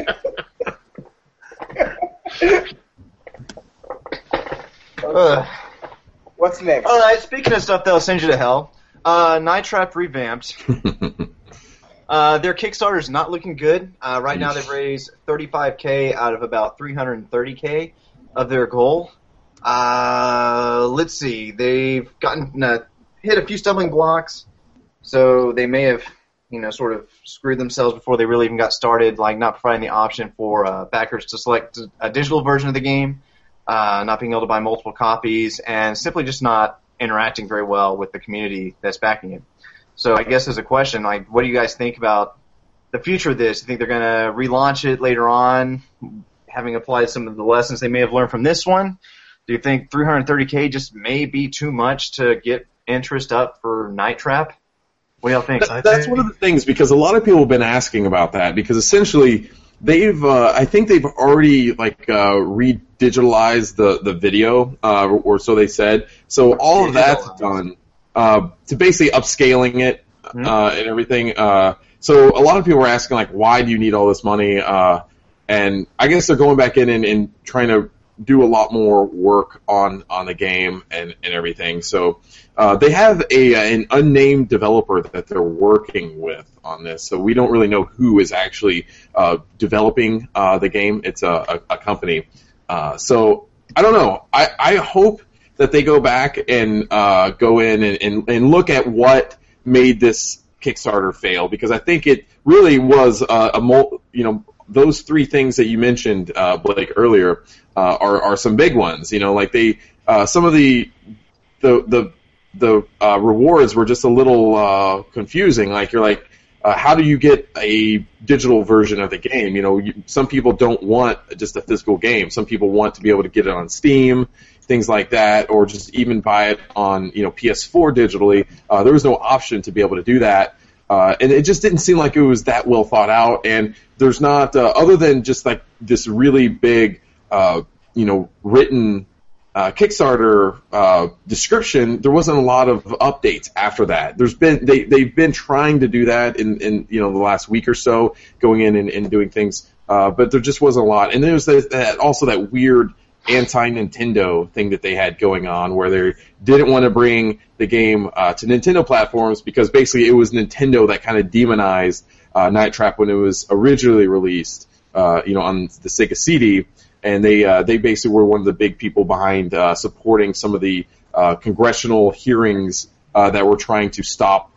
Ugh. What's next? All right, speaking of stuff that'll send you to hell, uh, Night Trap revamped. Uh, their Kickstarter's not looking good. Uh, right now they've raised thirty-five K out of about three hundred thirty K of their goal. Uh, let's see, they've gotten uh, hit a few stumbling blocks, so they may have, you know, sort of screwed themselves before they really even got started, like not providing the option for uh, backers to select a digital version of the game, uh, not being able to buy multiple copies, and simply just not interacting very well with the community that's backing it. So I guess as a question, like, what do you guys think about the future of this? Do you think they're going to relaunch it later on, having applied some of the lessons they may have learned from this one? Do you think three hundred thirty K just may be too much to get interest up for Night Trap? What do y'all think? That- that's one of the things, because a lot of people have been asking about that, because essentially they've, uh, I think they've already like uh, re-digitalized the the video, uh, or so they said. So all of that's done uh, to basically upscaling it uh, and everything. Uh, so a lot of people were asking like, why do you need all this money? Uh, and I guess they're going back in and, and trying to do a lot more work on, on the game and, and everything. So uh, they have a an unnamed developer that they're working with on this. So we don't really know who is actually uh, developing uh, the game. It's a, a, a company. Uh, so I don't know. I, I hope that they go back and uh, go in and, and, and look at what made this Kickstarter fail, because I think it really was uh, a mul- you know those three things that you mentioned, uh, Blake, earlier uh, are are some big ones. You know, like they uh, some of the the the the uh, rewards were just a little uh, confusing. Like you're like, uh, how do you get a digital version of the game? You know, you, some people don't want just a physical game. Some people want to be able to get it on Steam, things like that, or just even buy it on, you know, P S four digitally. Uh, there was no option to be able to do that. Uh, and it just didn't seem like it was that well thought out. And there's not, uh, other than just like this really big, uh, you know, written uh, Kickstarter uh, description, there wasn't a lot of updates after that. There's been, they, they've been trying to do that in, in you know, the last week or so, going in and, and doing things, uh, but there just wasn't a lot. And there's that, that, also that weird anti-Nintendo thing that they had going on, where they didn't want to bring the game uh, to Nintendo platforms because basically it was Nintendo that kind of demonized uh, Night Trap when it was originally released, uh, you know, on the Sega C D, and they uh, they basically were one of the big people behind uh, supporting some of the uh, congressional hearings uh, that were trying to stop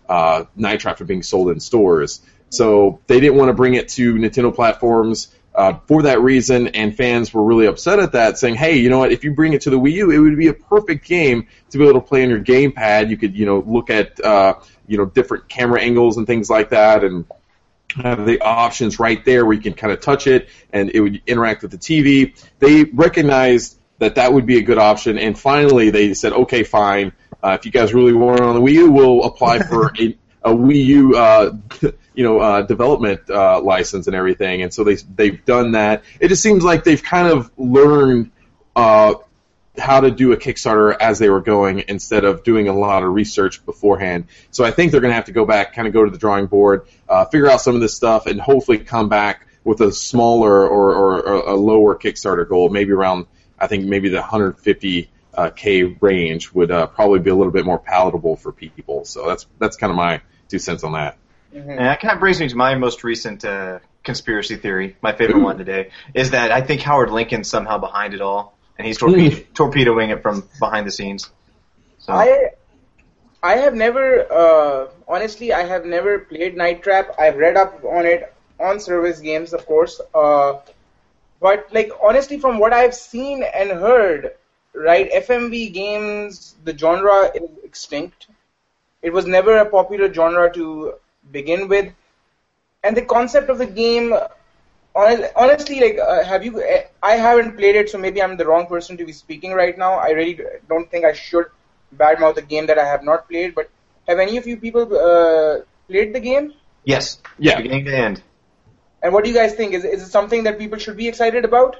uh, Night Trap from being sold in stores. So they didn't want to bring it to Nintendo platforms uh, for that reason, and fans were really upset at that, saying, hey, you know what, if you bring it to the Wii U, it would be a perfect game to be able to play on your gamepad. You could, you know, look at, uh, you know, different camera angles and things like that, and have the options right there where you can kind of touch it, and it would interact with the T V. They recognized that that would be a good option, and finally they said, okay, fine, uh, if you guys really want it on the Wii U, we'll apply for a, a Wii U, uh, you know, uh, development uh, license and everything, and so they, they've done that. It just seems like they've kind of learned uh, how to do a Kickstarter as they were going instead of doing a lot of research beforehand. So I think they're going to have to go back, kind of go to the drawing board, uh, figure out some of this stuff, and hopefully come back with a smaller or, or, or a lower Kickstarter goal, maybe around, I think maybe the one hundred fifty K range would uh, probably be a little bit more palatable for people. So that's that's kind of my two cents on that. Mm-hmm. And that kind of brings me to my most recent uh, conspiracy theory, my favorite Ooh. one today, is that I think Howard Lincoln's somehow behind it all. And he's torpedo- torpedoing it from behind the scenes. So. I I have never, uh, honestly, I have never played Night Trap. I've read up on it on Service Games, of course. Uh, but, like, honestly, from what I've seen and heard, right, F M V games, the genre is extinct. It was never a popular genre to begin with. And the concept of the game... Honestly, like, uh, have you? I haven't played it, so maybe I'm the wrong person to be speaking right now. I really don't think I should badmouth a game that I have not played. But have any of you people uh, played the game? Yes. Yeah. Beginning to end. And what do you guys think? Is is it something that people should be excited about?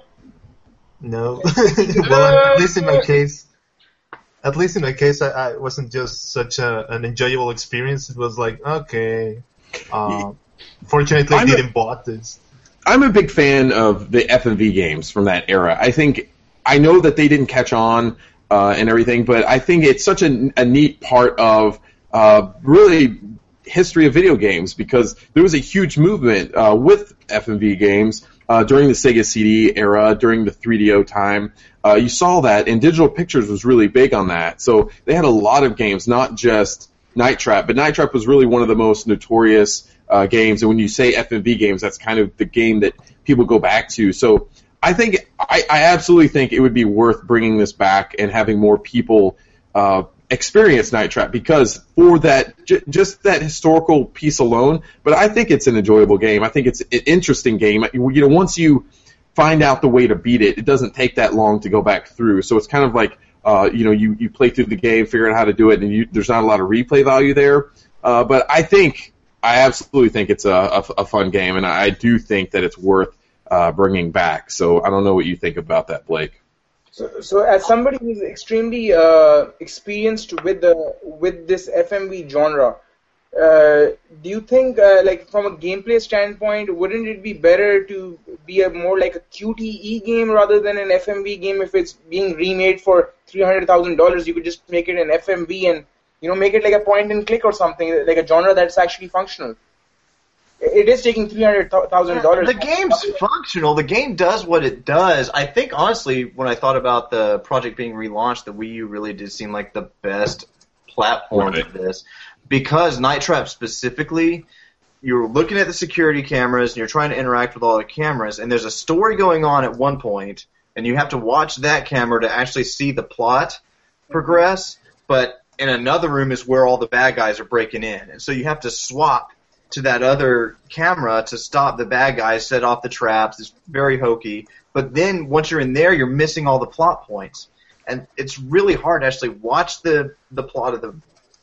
No. Well, at least in my case, at least in my case, I, I wasn't just such a, an enjoyable experience. It was like, okay. Uh, fortunately, I didn't bought this. I'm a big fan of the F M V games from that era. I think I know that they didn't catch on uh, and everything, but I think it's such a, a neat part of uh, really history of video games because there was a huge movement uh, with F M V games uh, during the Sega C D era, during the three D O time. Uh, you saw that, and Digital Pictures was really big on that. So they had a lot of games, not just Night Trap, but Night Trap was really one of the most notorious Uh, games, and when you say F M V games, that's kind of the game that people go back to. So I think, I, I absolutely think it would be worth bringing this back and having more people uh, experience Night Trap because for that, j- just that historical piece alone, but I think it's an enjoyable game. I think it's an interesting game. You know, once you find out the way to beat it, it doesn't take that long to go back through. So it's kind of like, uh, you know, you, you play through the game, figure out how to do it, and you, there's not a lot of replay value there. Uh, but I think I absolutely think it's a, a, a fun game, and I do think that it's worth uh, bringing back. So I don't know what you think about that, Blake. So, so as somebody who's extremely uh, experienced with the with this F M V genre, uh, do you think, uh, like from a gameplay standpoint, wouldn't it be better to be a more like a Q T E game rather than an F M V game? If it's being remade for three hundred thousand dollars, you could just make it an F M V and you know, make it like a point and click or something, like a genre that's actually functional. It is taking three hundred thousand dollars. The game's functional. The game does what it does. I think, honestly, when I thought about the project being relaunched, the Wii U really did seem like the best platform right. for this. Because Night Trap specifically, you're looking at the security cameras, and you're trying to interact with all the cameras, and there's a story going on at one point, and you have to watch that camera to actually see the plot progress, but in another room is where all the bad guys are breaking in. And so you have to swap to that other camera to stop the bad guys, set off the traps. It's very hokey. But then once you're in there, you're missing all the plot points. And it's really hard to actually watch the, the plot of the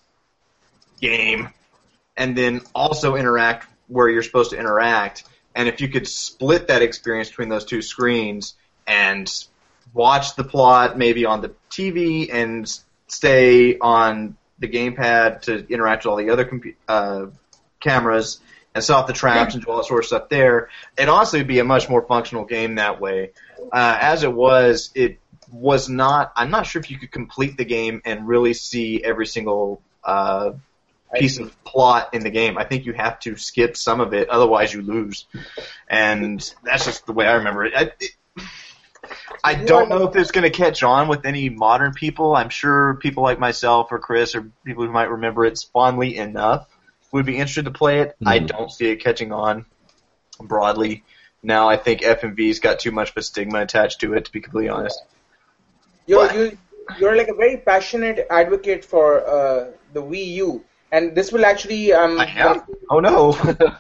game and then also interact where you're supposed to interact. And if you could split that experience between those two screens and watch the plot maybe on the T V and stay on the gamepad to interact with all the other compu- uh, cameras and set off the traps and do all that sort of stuff there, it honestly would be a much more functional game that way. Uh, as it was, it was not, I'm not sure if you could complete the game and really see every single uh, piece of plot in the game. I think you have to skip some of it, otherwise you lose. And that's just the way I remember it. I, it I don't know if it's going to catch on with any modern people. I'm sure people like myself or Chris or people who might remember it fondly enough would be interested to play it. Mm. I don't see it catching on broadly. Now I think F M V's got too much of a stigma attached to it, to be completely honest. You're, you, you're like a very passionate advocate for uh, the Wii U, and this will actually... Um, I am? Oh, no.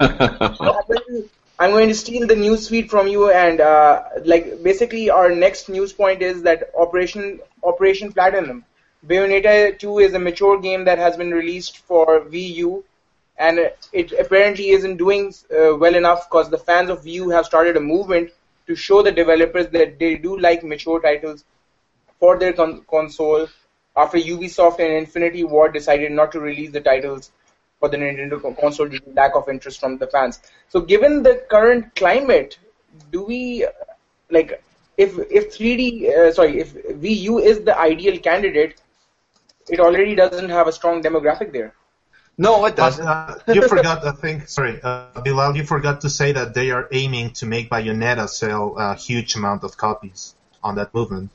I'm going to steal the news feed from you, and uh, like basically our next news point is that Operation Operation Platinum. Bayonetta two is a mature game that has been released for Wii U, and it apparently isn't doing uh, well enough because the fans of Wii U have started a movement to show the developers that they do like mature titles for their con- console after Ubisoft and Infinity Ward decided not to release the titles for the Nintendo console due to lack of interest from the fans. So given the current climate, do we, like, if if three D, uh, sorry, if Wii U is the ideal candidate, it already doesn't have a strong demographic there. No, it doesn't. But, uh, you forgot, I think, sorry, uh, Bilal, you forgot to say that they are aiming to make Bayonetta sell a huge amount of copies on that movement.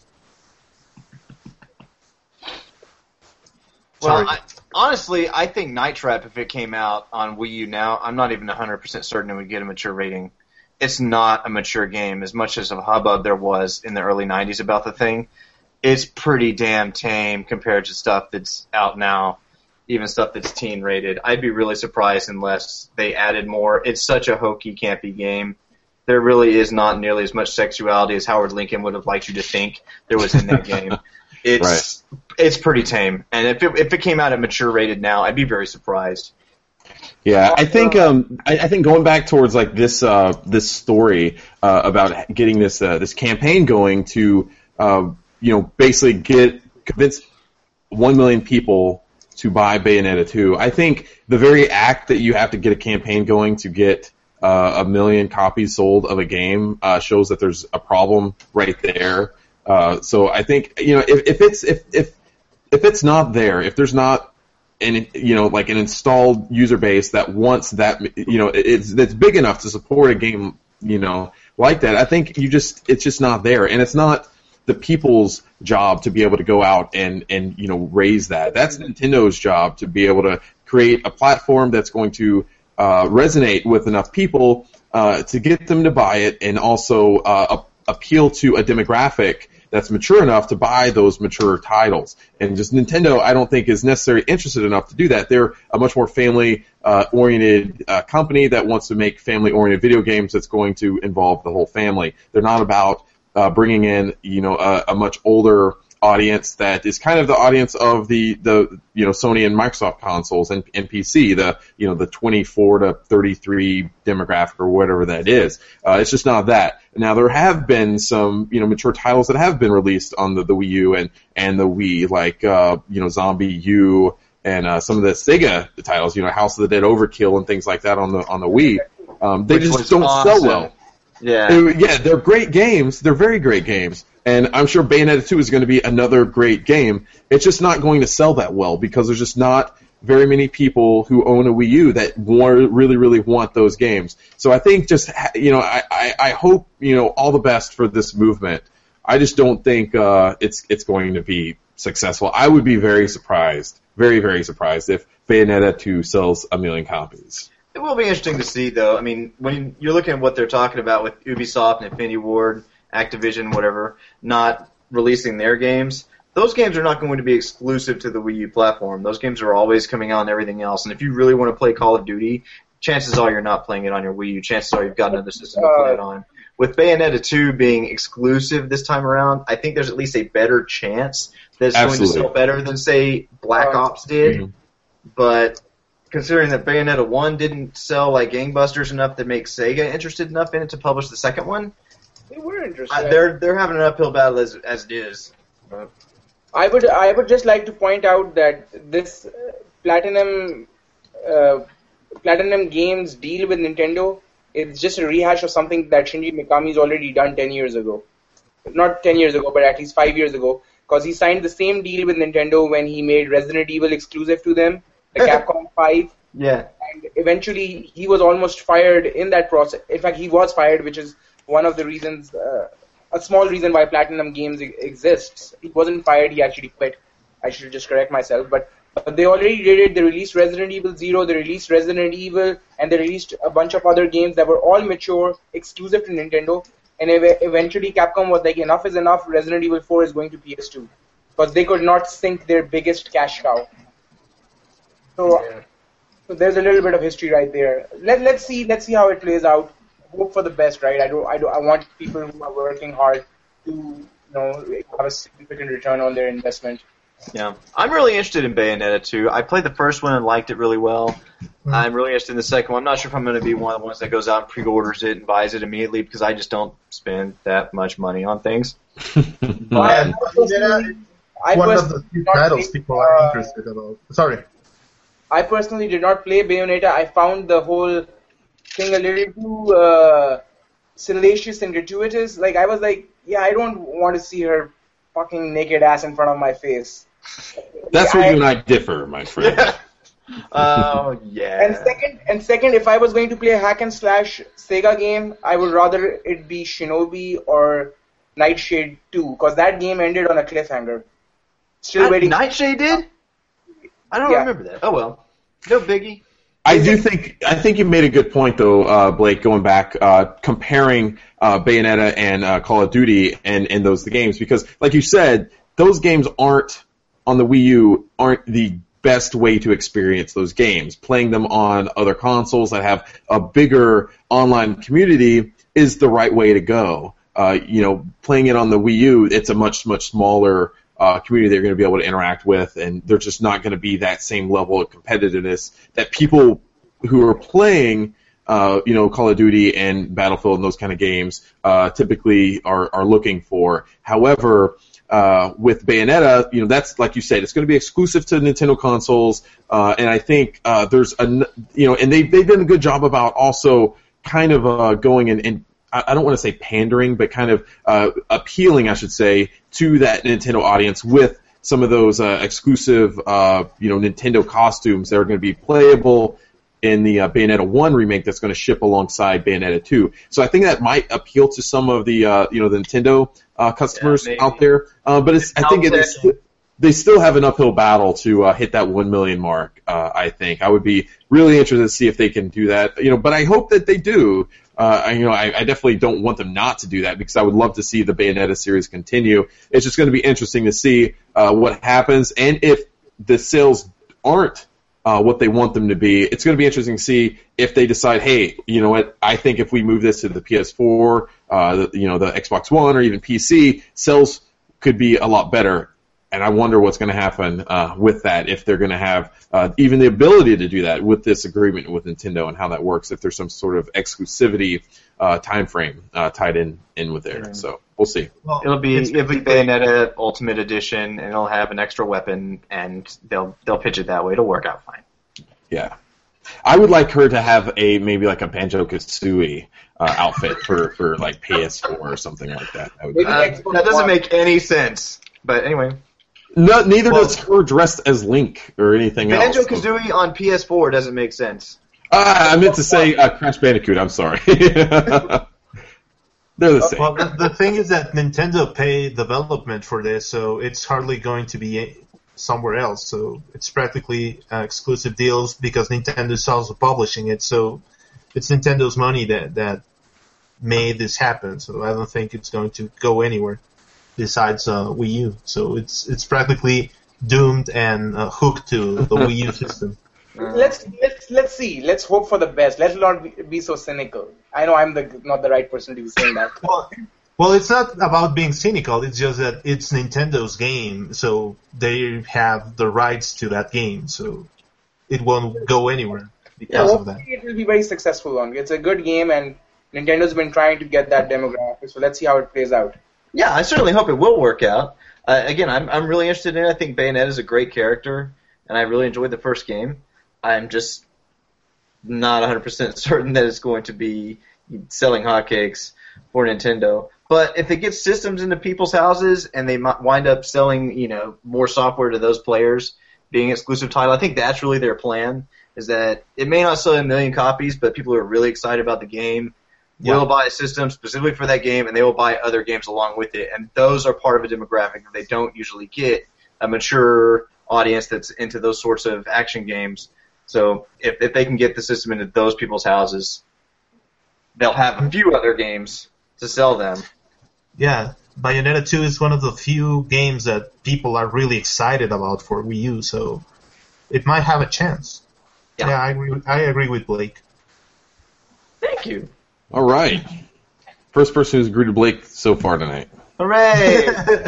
Well, I, honestly, I think Night Trap, if it came out on Wii U now, I'm not even one hundred percent certain it would get a mature rating. It's not a mature game. As much as a hubbub there was in the early nineties about the thing, it's pretty damn tame compared to stuff that's out now, even stuff that's teen rated. I'd be really surprised unless they added more. It's such a hokey, campy game. There really is not nearly as much sexuality as Howard Lincoln would have liked you to think there was in that game. It's right. It's pretty tame, and if it, if it came out at mature rated now, I'd be very surprised. Yeah, I think um, I, I think going back towards like this uh, this story uh, about getting this uh, this campaign going to uh, you know basically get convince one million people to buy Bayonetta two. I think the very act that you have to get a campaign going to get uh, a million copies sold of a game uh, shows that there's a problem right there. Uh, so I think you know if, if it's if if if it's not there, if there's not an you know like an installed user base that wants that you know it's that's big enough to support a game you know like that, I think you just it's just not there, and it's not the people's job to be able to go out and and you know raise that. That's Nintendo's job to be able to create a platform that's going to uh, resonate with enough people uh, to get them to buy it, and also uh, appeal to a demographic that's mature enough to buy those mature titles. And just Nintendo, I don't think, is necessarily interested enough to do that. They're a much more family-oriented uh, uh, company that wants to make family-oriented video games that's going to involve the whole family. They're not about uh, bringing in, you know, a, a much older audience that is kind of the audience of the, the you know Sony and Microsoft consoles and, and P C, the you know the twenty-four to thirty-three demographic or whatever that is. Uh, it's just not that. Now there have been some you know mature titles that have been released on the, the Wii U and, and the Wii, like uh, you know Zombie U and uh, some of the Sega titles, you know House of the Dead Overkill and things like that on the on the Wii. Um, they Which just was don't awesome. sell well. Yeah, They- yeah, they're great games. They're very great games. And I'm sure Bayonetta two is going to be another great game. It's just not going to sell that well because there's just not very many people who own a Wii U that more really, really want those games. So I think just, you know, I, I, I hope, you know, all the best for this movement. I just don't think uh, it's it's going to be successful. I would be very surprised, very, very surprised if Bayonetta two sells a million copies. It will be interesting to see, though. I mean, when you're looking at what they're talking about with Ubisoft and Infinity Ward, Activision, whatever, not releasing their games, those games are not going to be exclusive to the Wii U platform. Those games are always coming out on everything else. And if you really want to play Call of Duty, chances are you're not playing it on your Wii U. Chances are you've got another system to play it on. With Bayonetta two being exclusive this time around, I think there's at least a better chance that it's Absolutely. going to sell better than, say, Black Ops did. Mhm. But considering that Bayonetta one didn't sell like gangbusters enough to make Sega interested enough in it to publish the second one, They were interested. uh, they're they're having an uphill battle as as it is. But I would I would just like to point out that this uh, Platinum uh, Platinum Games deal with Nintendo is just a rehash of something that Shinji Mikami's already done ten years ago. Not ten years ago, but at least five years ago, because he signed the same deal with Nintendo when he made Resident Evil exclusive to them, the Capcom five. yeah, And eventually, he was almost fired in that process. In fact, he was fired, which is one of the reasons, uh, a small reason why Platinum Games e- exists. He wasn't fired; he actually quit. I should just correct myself. But But they already did it. They released Resident Evil Zero, they released Resident Evil, and they released a bunch of other games that were all mature, exclusive to Nintendo. And ev- eventually Capcom was like, enough is enough, Resident Evil four is going to P S two. Because they could not sink their biggest cash cow. So, Yeah. so there's a little bit of history right there. Let, let's see let's see how it plays out. Hope for the best, right? I don't, I don't, I want people who are working hard to, you know, have a significant return on their investment. Yeah, I'm really interested in Bayonetta two. I played the first one and liked it really well. Mm-hmm. I'm really interested in the second one. I'm not sure if I'm going to be one of the ones that goes out and pre-orders it and buys it immediately because I just don't spend that much money on things. But I personally, I one of personally the few did not titles play, people are uh, interested about. Sorry. I personally did not play Bayonetta. I found the whole thing a little too uh, salacious and gratuitous. Like, I was like, yeah, I don't want to see her fucking naked ass in front of my face. That's I, where you and I differ, my friend. Oh, yeah. And second, and second, if I was going to play a hack and slash Sega game, I would rather it be Shinobi or Nightshade two, because that game ended on a cliffhanger. Still That waiting. Nightshade did? I don't Yeah. remember that. Oh, well. No biggie. I do think I think you made a good point though, uh, Blake. Going back, uh, comparing uh, Bayonetta and uh, Call of Duty and, and those games, because like you said, those games aren't on the Wii U aren't the best way to experience those games. Playing them on other consoles that have a bigger online community is the right way to go. Uh, you know, playing it on the Wii U, it's a much much smaller Uh, community they're going to be able to interact with, and they're just not going to be that same level of competitiveness that people who are playing, uh, you know, Call of Duty and Battlefield and those kind of games uh, typically are, are looking for. However, uh, with Bayonetta, you know, that's like you said, it's going to be exclusive to Nintendo consoles, uh, and I think uh, there's a, you know, and they they've done a good job about also kind of uh, going and, and I don't want to say pandering, but kind of uh, appealing, I should say, to that Nintendo audience with some of those uh, exclusive, uh, you know, Nintendo costumes that are going to be playable in the uh, Bayonetta one remake that's going to ship alongside Bayonetta two. So I think that might appeal to some of the, uh, you know, the Nintendo uh, customers Yeah, out there. Uh, but it's, I think it is, they still have an uphill battle to uh, hit that one million mark. Uh, I think I would be really interested to see if they can do that. You know, but I hope that they do. Uh, I, you know, I, I definitely don't want them not to do that because I would love to see the Bayonetta series continue. It's just going to be interesting to see uh, what happens, and if the sales aren't uh, what they want them to be, it's going to be interesting to see if they decide, hey, you know what? I think if we move this to the P S four, uh, the, you know, the Xbox One, or even P C, sales could be a lot better. And I wonder what's going to happen uh, with that, if they're going to have uh, even the ability to do that with this agreement with Nintendo and how that works, if there's some sort of exclusivity uh, time frame uh, tied in, in with there. So we'll see. Well, It'll be it's it'll be Bayonetta Ultimate Edition, and it'll have an extra weapon, and they'll they'll pitch it that way. It'll work out fine. Yeah. I would like her to have a maybe like a Banjo-Kazooie uh, outfit for, for like P S four or something like that. That, would be Maybe Uh, Xbox that doesn't One. make any sense. But anyway, No, neither Well, does her dressed as Link or anything else. Banjo Kazooie on P S four doesn't make sense. Ah, I meant to say uh, Crash Bandicoot. I'm sorry. They're the same. Well, the, the thing is that Nintendo paid development for this, so it's hardly going to be somewhere else. So it's practically uh, exclusive deals because Nintendo is also publishing it. So it's Nintendo's money that that made this happen. So I don't think it's going to go anywhere besides uh, Wii U. So it's it's practically doomed and uh, hooked to the Wii U system. Let's let's let's see. Let's hope for the best. Let's not be, be so cynical. I know I'm the not the right person to be saying that. Well, well, it's not about being cynical. It's just that it's Nintendo's game, so they have the rights to that game. So it won't go anywhere because Yeah, of that. hopefully it will be very successful one. It's a good game, and Nintendo's been trying to get that demographic. So let's see how it plays out. Yeah, I certainly hope it will work out. Uh, again, I'm I'm really interested in it. I think Bayonetta is a great character, and I really enjoyed the first game. I'm just not one hundred percent certain that it's going to be selling hotcakes for Nintendo. But if it gets systems into people's houses and they might wind up selling, you know, more software to those players, being an exclusive title, I think that's really their plan, is that it may not sell a million copies, but people who are really excited about the game Yeah. will buy a system specifically for that game, and they will buy other games along with it. And those are part of a demographic that they don't usually get, a mature audience that's into those sorts of action games. So if, if they can get the system into those people's houses, they'll have a few other games to sell them. Yeah, Bayonetta two is one of the few games that people are really excited about for Wii U, so it might have a chance. Yeah, yeah I agree. I agree with Blake. Thank you. All right. First person who's agreed to Blake so far tonight. Hooray!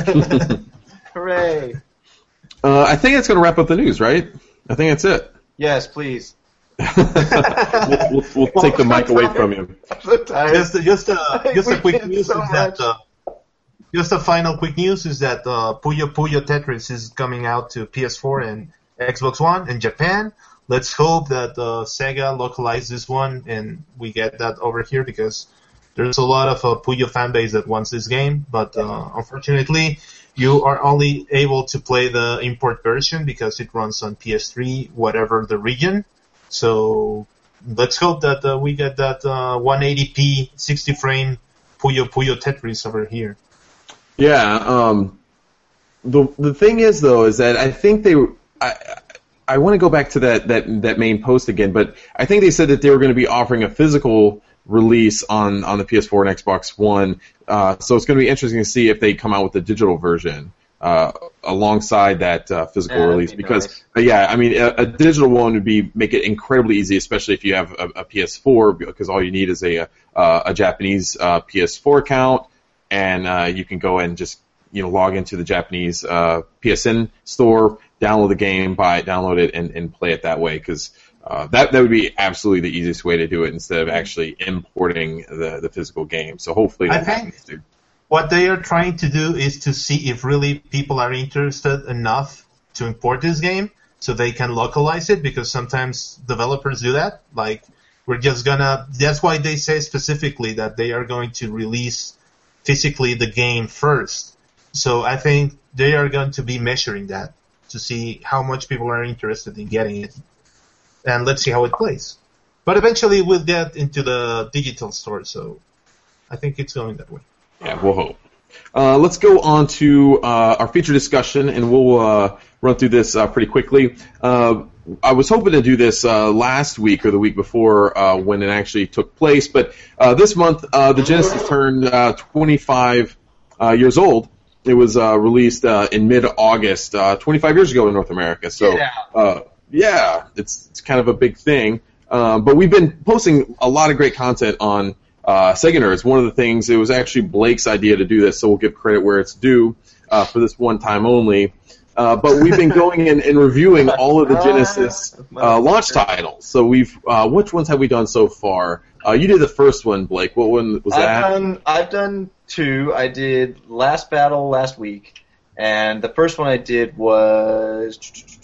Hooray! Uh, I think that's going to wrap up the news, right? I think that's it. Yes, please. we'll, we'll, we'll take the mic away from you. Just, just, uh, just a quick news so is that. Uh, just a final quick news is that uh, Puyo Puyo Tetris is coming out to P S four and Xbox One in Japan. Let's hope that uh, Sega localizes this one and we get that over here because there's a lot of uh, Puyo fan base that wants this game. But uh, unfortunately, you are only able to play the import version because it runs on P S three, whatever the region. So let's hope that uh, we get that uh, one eighty p, sixty frame Puyo Puyo Tetris over here. Yeah. Um, the the thing is though is that I think they I I want to go back to that, that that main post again, but I think they said that they were going to be offering a physical release on, on the P S four and Xbox One. Uh, so it's going to be interesting to see if they come out with a digital version uh, alongside that uh, physical yeah, release. Be because nice. uh, yeah, I mean a, a digital one would be make it incredibly easy, especially if you have a, a P S four, because all you need is a a, a Japanese uh, P S four account, and uh, you can go and just you know log into the Japanese uh, P S N store, download the game, buy it, download it, and, and play it that way. Because uh, that that would be absolutely the easiest way to do it instead of actually importing the, the physical game. So hopefully that I think happens too. What they are trying to do is to see if really people are interested enough to import this game so they can localize it, because sometimes developers do that. Like, we're just gonna, that's why they say specifically that they are going to release physically the game first. So I think they are going to be measuring that to see how much people are interested in getting it. And let's see how it plays. But eventually we'll get into the digital store, so I think it's going that way. Yeah, we'll hope. Uh, let's go on to uh, our feature discussion, and we'll uh, run through this uh, pretty quickly. Uh, I was hoping to do this uh, last week or the week before uh, when it actually took place, but uh, this month uh, the Genesis turned uh, twenty-five uh, years old. It was uh, released uh, in mid-August, uh, twenty-five years ago in North America. So, yeah, uh, yeah it's it's kind of a big thing. Um, but we've been posting a lot of great content on Uh, Sega Nerds. One of the things, it was actually Blake's idea to do this, so we'll give credit where it's due uh, for this one time only. Uh, but we've been going and, and reviewing all of the Genesis uh, launch titles. So we've, uh, which ones have we done so far? Uh, you did the first one, Blake. What one was I've that? Done, I've done two. I did Last Battle last week, and the first one I did was...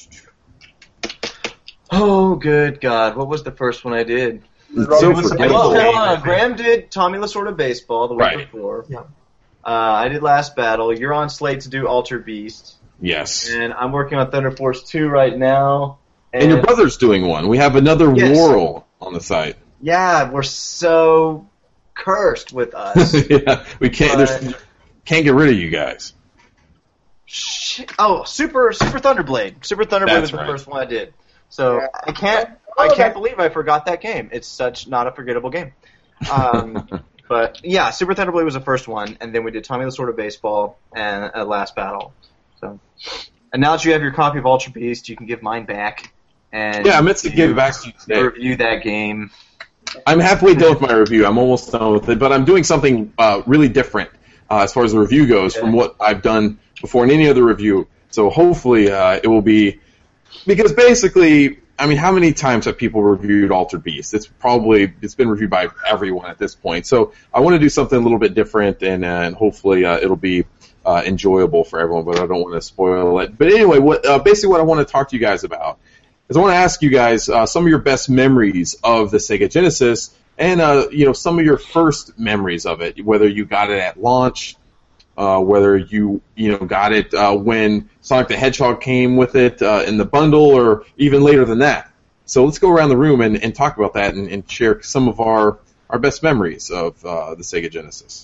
Oh, good God. What was the first one I did? It's so It was a forgettable. Well, hold on. Graham did Tommy Lasorda Baseball the week Right. before. Yeah. Uh, I did Last Battle. You're on slate to do Alter Beast. Yes. And I'm working on Thunder Force two right now. And, And your brother's doing one. We have another Yes. Worrell on the site. Yeah, we're so cursed with us. yeah, we can't. But- There's, can't get rid of you guys. Shit. Oh, Super Super Thunderblade. Super Thunderblade That's was the right. first one I did. So Yeah. I can't I can't believe I forgot that game. It's such not a forgettable game. Um, but yeah, Super Thunderblade was the first one, and then we did Tommy Lasorda Baseball and uh, Last Battle. So, and now that you have your copy of Ultra Beast, you can give mine back. And Yeah, I meant to you give it back to you today. Review that game. I'm halfway done with my review. I'm almost done with it, but I'm doing something uh, really different uh, as far as the review goes from what I've done before in any other review. So hopefully uh, it will be, because basically, I mean, how many times have people reviewed Altered Beast? It's probably, it's been reviewed by everyone at this point. So I want to do something a little bit different, and, uh, and hopefully uh, it'll be uh, enjoyable for everyone, but I don't want to spoil it. But anyway, what uh, basically what I want to talk to you guys about is I want to ask you guys uh, some of your best memories of the Sega Genesis, and uh, you know, some of your first memories of it, whether you got it at launch, uh, whether you you know got it uh, when Sonic the Hedgehog came with it uh, in the bundle, or even later than that. So let's go around the room and, and talk about that and, and share some of our, our best memories of uh, the Sega Genesis.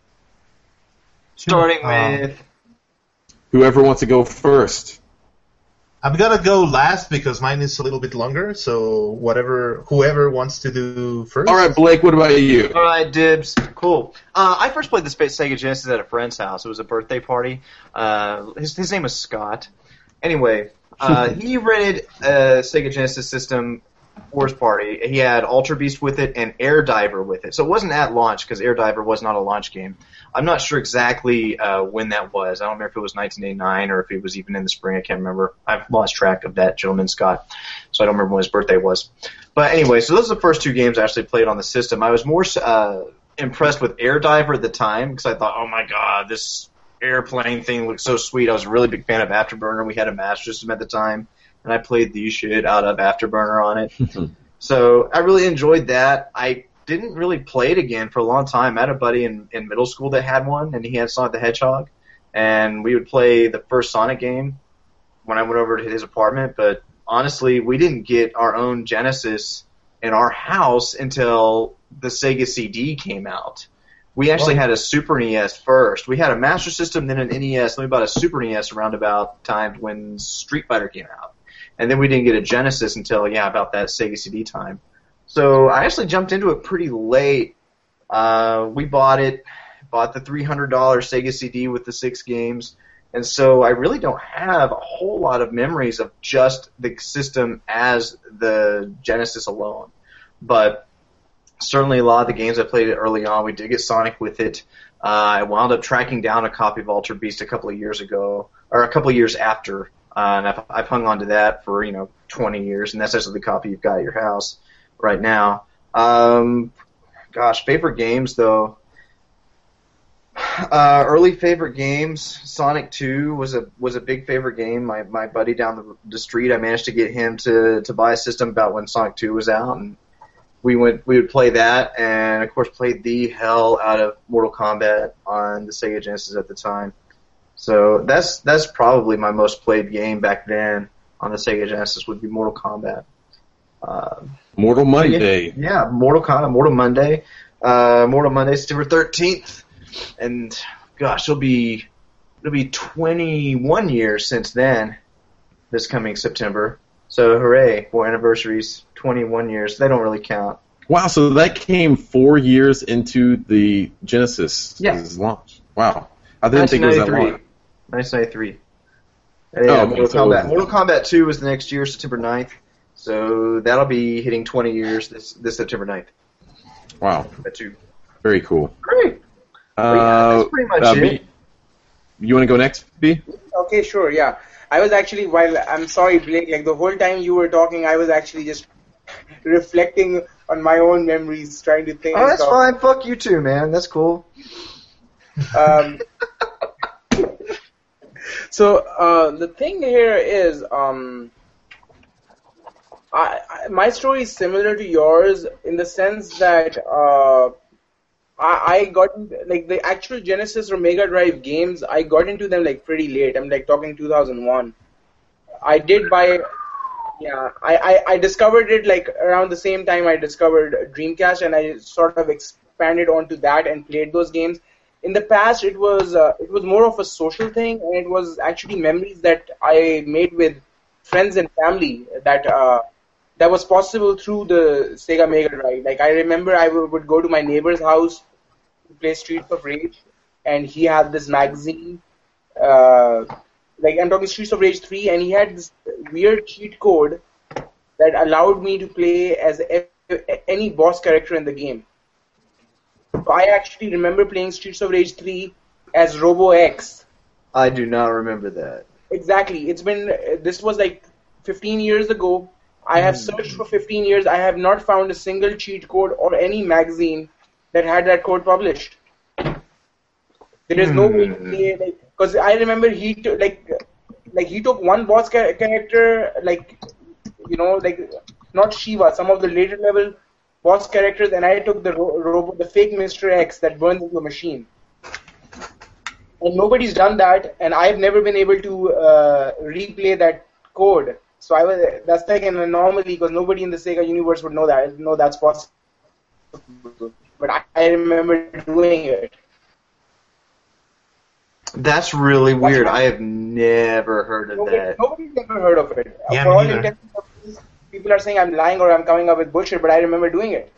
Starting Um, with Whoever wants to go first. I'm gonna go last because mine is a little bit longer. So whatever, whoever wants to do first. All right, Blake. What about you? All right, dibs. Cool. Uh, I first played the Sega Genesis at a friend's house. It was a birthday party. Uh, his his name was Scott. Anyway, uh, he rented a Sega Genesis system for his party. He had Ultra Beast with it and Air Diver with it. So it wasn't at launch because Air Diver was not a launch game. I'm not sure exactly uh, when that was. I don't remember if it was nineteen eighty-nine or if it was even in the spring. I can't remember. I've lost track of that gentleman, Scott, so I don't remember when his birthday was. But anyway, so those are the first two games I actually played on the system. I was more uh, impressed with Air Diver at the time because I thought, oh my god, this airplane thing looks so sweet. I was a really big fan of Afterburner. We had a Master System at the time, and I played the shit out of Afterburner on it. So I really enjoyed that. I didn't really play it again for a long time. I had a buddy in, in middle school that had one, and he had Sonic the Hedgehog, and we would play the first Sonic game when I went over to his apartment, but honestly, we didn't get our own Genesis in our house until the Sega C D came out. We actually had a Super N E S first. We had a Master System, then an N E S, then we bought a Super N E S around about time when Street Fighter came out. And then we didn't get a Genesis until, yeah, about that Sega C D time. So I actually jumped into it pretty late. Uh, we bought it, bought the three hundred dollars Sega C D with the six games, and so I really don't have a whole lot of memories of just the system as the Genesis alone. But certainly a lot of the games I played early on, we did get Sonic with it. Uh, I wound up tracking down a copy of Ultra Beast a couple of years ago, or a couple of years after, uh, and I've, I've hung on to that for, you know, twenty years, and that's actually the copy you've got at your house right now. Um, gosh, favorite games though. Uh, early favorite games. Sonic two was a was a big favorite game. My my buddy down the, the street, I managed to get him to, to buy a system about when Sonic two was out, and we went we would play that, and of course played the hell out of Mortal Kombat on the Sega Genesis at the time. So that's that's probably my most played game back then on the Sega Genesis would be Mortal Kombat. Um, Mortal Monday. Yeah, yeah, Mortal Kombat, Mortal Monday. Uh, Mortal Monday, September thirteenth. And, gosh, it'll be, it'll be twenty-one years since then, this coming September. So, hooray, four anniversaries, twenty-one years. They don't really count. Wow, so that came four years into the Genesis Yeah. launch. Wow. I didn't think it was that long. nineteen ninety-three. Yeah, Oh, okay, Mortal so it Kombat. wasn't- Mortal Kombat two was the next year, September ninth. So that'll be hitting twenty years this this September ninth. Wow, At two. very cool. Great. Uh, yeah, that's pretty much uh, it. B, you want to go next, B? Okay, sure, yeah. I was actually, while, I'm sorry, Blake, like the whole time you were talking, I was actually just reflecting on my own memories, trying to think. Oh, that's of, fine. Fuck you too, man. That's cool. Um, so, uh, the thing here is, um, I, I, my story is similar to yours in the sense that, uh, I, I got, like, the actual Genesis or Mega Drive games, I got into them, like, pretty late. I'm, like, talking two thousand one. I did buy, yeah, I, I, I discovered it, like, around the same time I discovered Dreamcast, and I sort of expanded onto that and played those games. In the past, it was, uh, it was more of a social thing, and it was actually memories that I made with friends and family that, uh, that was possible through the Sega Mega Drive. Like, I remember I would go to my neighbor's house to play Streets of Rage, and he had this magazine, uh, like, I'm talking Streets of Rage three, and he had this weird cheat code that allowed me to play as a- any boss character in the game. So I actually remember playing Streets of Rage three as Robo X. I do not remember that. Exactly. It's been, this was like fifteen years ago. I have searched for fifteen years. I have not found a single cheat code or any magazine that had that code published. There is no way to play, like, because I remember he took, like, like he took one boss char- character, like, you know, like, not Shiva, some of the later level boss characters, and I took the ro- robo, the fake Mister X that burns into a machine. And nobody's done that, and I've never been able to uh, replay that code. So I was, that's like an anomaly because nobody in the Sega universe would know that. Know that's possible. But I, I remember doing it. That's really weird. I have never heard of Nobody, that. nobody's ever heard of it. Yeah, For me all neither. intents and purposes, people are saying I'm lying or I'm coming up with bullshit, but I remember doing it.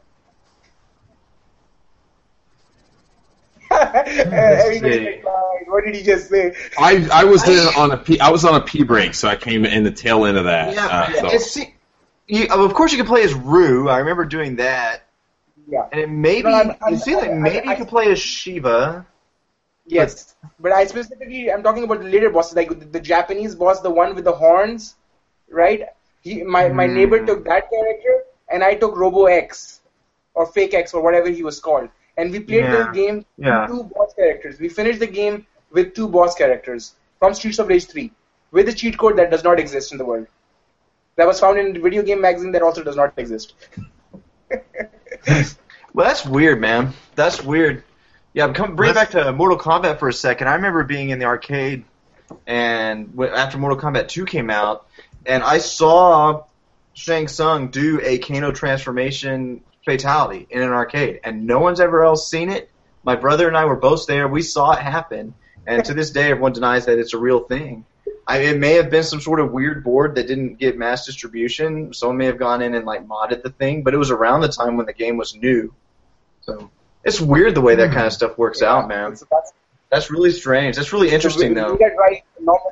Everybody's like, "Lied. What did he just say?" I I was in on a pee, I was on a pee break, so I came in the tail end of that. Yeah, uh, so. it's, you, of course you can play as Rue. I remember doing that. Yeah. And it maybe, No, I'm- I'm- it seems like I- maybe I- you could play as Shiva. Yes, but I specifically I'm talking about the later bosses, like the, the Japanese boss, the one with the horns, right? He, my my Hmm. neighbor took that character, and I took Robo X, or Fake X, or whatever he was called, and we played Yeah. the game Yeah. with two boss characters. We finished the game with two boss characters from Streets of Rage three, with a cheat code that does not exist in the world. That was found in a video game magazine that also does not exist. Well, that's weird, man. That's weird. Yeah, come bring it back to Mortal Kombat for a second. I remember being in the arcade, and when, after Mortal Kombat two came out, and I saw Shang Tsung do a Kano transformation fatality in an arcade, and no one's ever else seen it. My brother and I were both there. We saw it happen, and to this day, everyone denies that it's a real thing. I mean, it may have been some sort of weird board that didn't get mass distribution. Someone may have gone in and like modded the thing, but it was around the time when the game was new. So it's weird the way that kind of stuff works out, man. So that's, That's really strange. That's really interesting, so we, though. we get right. Normal.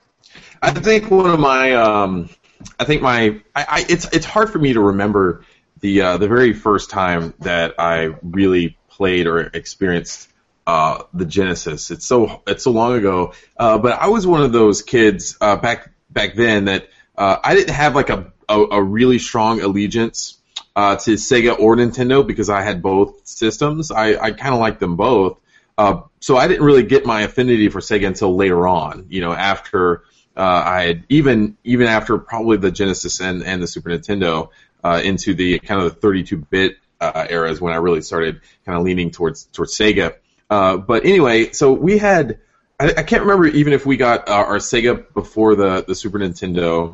I think one of my, um, I think my, I, I, it's it's hard for me to remember the uh, the very first time that I really played or experienced uh, the Genesis. It's so it's so long ago, uh, but I was one of those kids uh, back back then that uh, I didn't have like a a, a really strong allegiance uh, to Sega or Nintendo because I had both systems. I, I kind of liked them both. Uh, so I didn't really get my affinity for Sega until later on, you know, after uh, I had, even even after probably the Genesis and, and the Super Nintendo, uh, into the kind of the thirty-two bit uh, eras when I really started kind of leaning towards towards Sega. Uh, but anyway, so we had, I, I can't remember even if we got uh, our Sega before the, the Super Nintendo.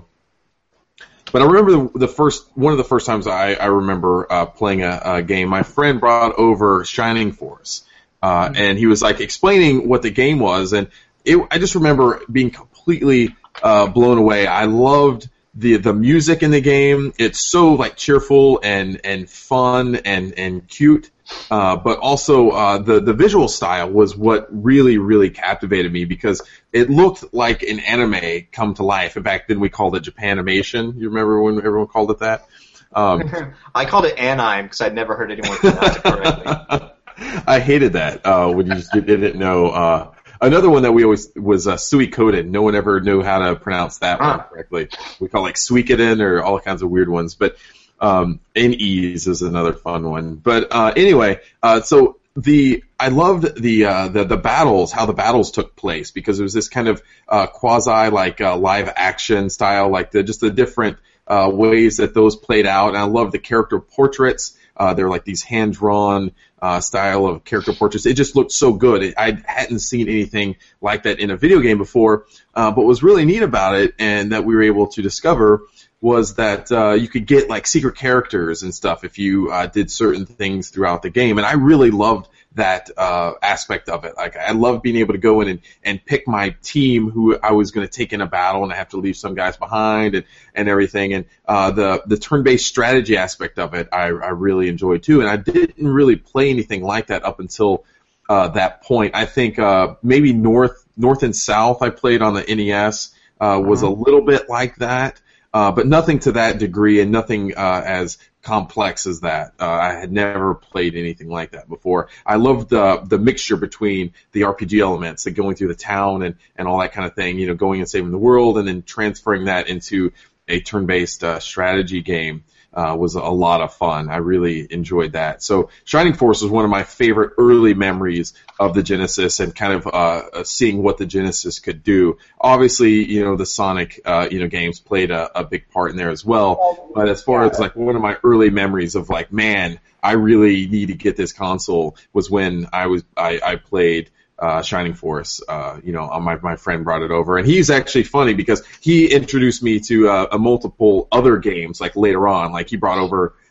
But I remember the, the first one of the first times I, I remember uh, playing a, a game. My friend brought over Shining Force. Uh, and he was like explaining what the game was, and it, I just remember being completely uh, blown away. I loved the the music in the game. It's so like cheerful and, and fun and and cute, uh, but also uh, the the visual style was what really really captivated me because it looked like an anime come to life. And back then we called it Japanimation. You remember when everyone called it that? Um, I called it anime because I'd never heard anyone pronounce it correctly. I hated that uh, when you just didn't know. Uh, another one that we always was uh, Suikoden. No one ever knew how to pronounce that one correctly. We call it like Suikoden or all kinds of weird ones. But um, N-Ease is another fun one. But uh, anyway, uh, so the I loved the, uh, the the battles, how the battles took place because it was this kind of uh, quasi like uh, live action style, like the just the different uh, ways that those played out. And I loved the character portraits. Uh, they're like these hand-drawn uh, style of character portraits. It just looked so good. It, I hadn't seen anything like that in a video game before. Uh, but what was really neat about it, and that we were able to discover, was that uh, you could get like secret characters and stuff if you uh, did certain things throughout the game. And I really loved that uh, aspect of it. Like I loved being able to go in and, and pick my team who I was going to take in a battle, and I have to leave some guys behind and, and everything. And uh, the the turn-based strategy aspect of it, I, I really enjoyed too. And I didn't really play anything like that up until uh, that point. I think uh, maybe North North and South I played on the N E S uh, was a little bit like that. Uh, but nothing to that degree and nothing uh, as complex as that. Uh, I had never played anything like that before. I loved the the mixture between the R P G elements, like going through the town and, and all that kind of thing, you know, going and saving the world and then transferring that into a turn-based uh, strategy game. Uh, was a lot of fun. I really enjoyed that. So Shining Force was one of my favorite early memories of the Genesis and kind of uh, seeing what the Genesis could do. Obviously, you know, the Sonic, uh, you know, games played a, a big part in there as well. But as far as like one of my early memories of like, man, I really need to get this console was when I was I, I played Uh, Shining Force, uh, you know, my my friend brought it over, and he's actually funny because he introduced me to uh, a multiple other games like later on. Like he brought over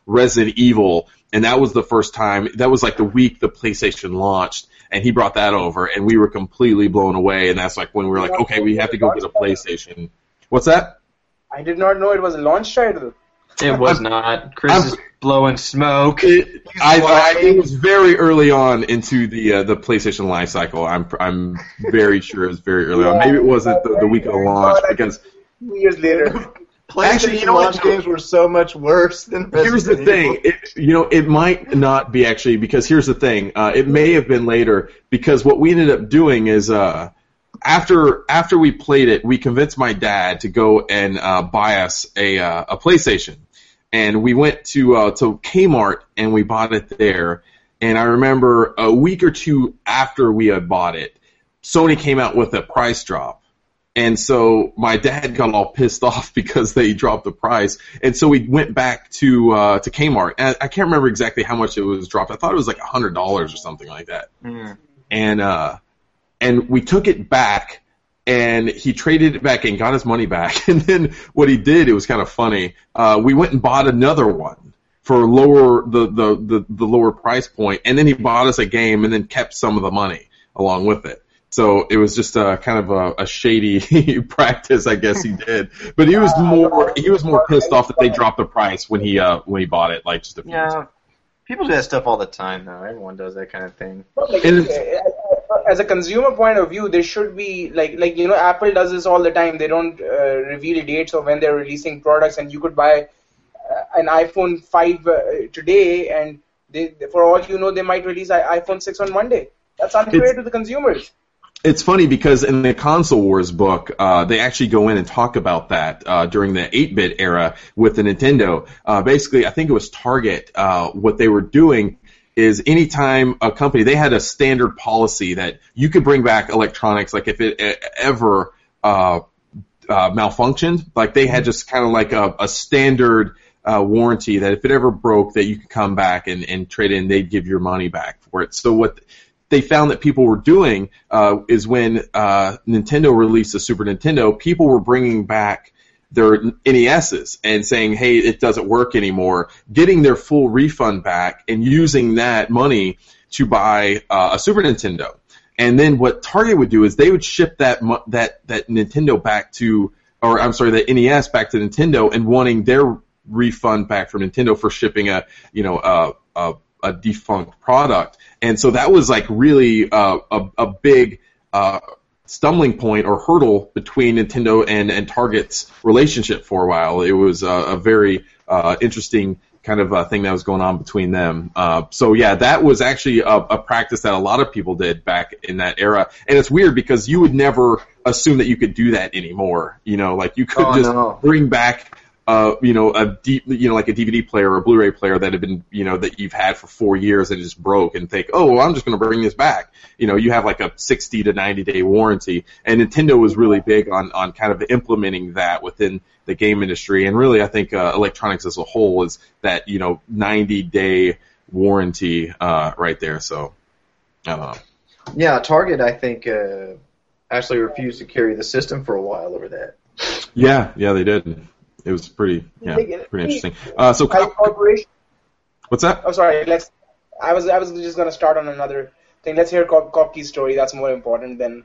Resident Evil, and that was the first time. That was like the week the PlayStation launched, and he brought that over, and we were completely blown away. And that's like when we were like, okay, we have to go get a PlayStation. What's that? I did not know it was a launch title. It was not. Chris I'm, is blowing smoke. It, I, I, it was very early on into the uh, the PlayStation life cycle. I'm I'm very sure it was very early yeah, on. Maybe it wasn't the, the week of the launch because two years later. Actually, you know launch what? games were so much worse than Resident Here's the thing. It, you know, it might not be actually because here's the thing. Uh, it may have been later because what we ended up doing is uh, after after we played it, we convinced my dad to go and uh, buy us a uh, a PlayStation. And we went to uh, to Kmart and we bought it there. And I remember a week or two after we had bought it, Sony came out with a price drop. And so my dad got all pissed off because they dropped the price. And so we went back to uh, to Kmart. And I can't remember exactly how much it was dropped. I thought it was like one hundred dollars or something like that. Mm. And uh, and we took it back. And he traded it back and got his money back. And then what he did, it was kind of funny. Uh, we went and bought another one for lower the, the, the, the lower price point. And then he bought us a game and then kept some of the money along with it. So it was just a kind of a, a shady practice, I guess he did. But he was more he was more pissed off that they dropped the price when he uh, when he bought it, like just a few yeah. months. People do that stuff all the time, though. Everyone does that kind of thing. And as a consumer point of view, there should be, like, like you know, Apple does this all the time. They don't uh, reveal dates of when they're releasing products, and you could buy uh, an iPhone five uh, today, and they, for all you know, they might release iPhone six on Monday. That's unfair it's, to the consumers. It's funny because in the Console Wars book, uh, they actually go in and talk about that uh, during the eight-bit era with the Nintendo. Uh, basically, I think it was Target. Uh, what they were doing is anytime a company, they had a standard policy that you could bring back electronics, like if it ever uh, uh, malfunctioned, like they had just kind of like a, a standard uh, warranty that if it ever broke, that you could come back and, and trade in, they'd give your money back for it. So what they found that people were doing uh, is when uh, Nintendo released the Super Nintendo, people were bringing back their N E S's and saying, hey, it doesn't work anymore, getting their full refund back and using that money to buy uh, a Super Nintendo. And then what Target would do is they would ship that that that Nintendo back to, or I'm sorry, the N E S back to Nintendo and wanting their refund back from Nintendo for shipping a, you know, a, a, a defunct product. And so that was like really uh, a, a big uh, stumbling point or hurdle between Nintendo and, and Target's relationship for a while. It was uh, a very uh, interesting kind of uh, thing that was going on between them. Uh, so yeah, that was actually a, a practice that a lot of people did back in that era. And it's weird because you would never assume that you could do that anymore. You know, like you could oh, just no. bring back Uh, you know, a deep, you know, like a D V D player or a Blu-ray player that had been, you know, that you've had for four years and it just broke, and think, oh, well, I'm just going to bring this back. You know, you have like a sixty to ninety day warranty, and Nintendo was really big on on kind of implementing that within the game industry, and really, I think uh, electronics as a whole is that, you know, ninety day warranty uh, right there. So, I don't know. Yeah, Target, I think, uh, actually refused to carry the system for a while over that. Yeah, yeah, they did. It was pretty, yeah, pretty interesting. Uh, so, corporation. What's that? Oh, sorry. Let's. I was, I was just gonna start on another thing. Let's hear Cop- Kopke's story. That's more important than.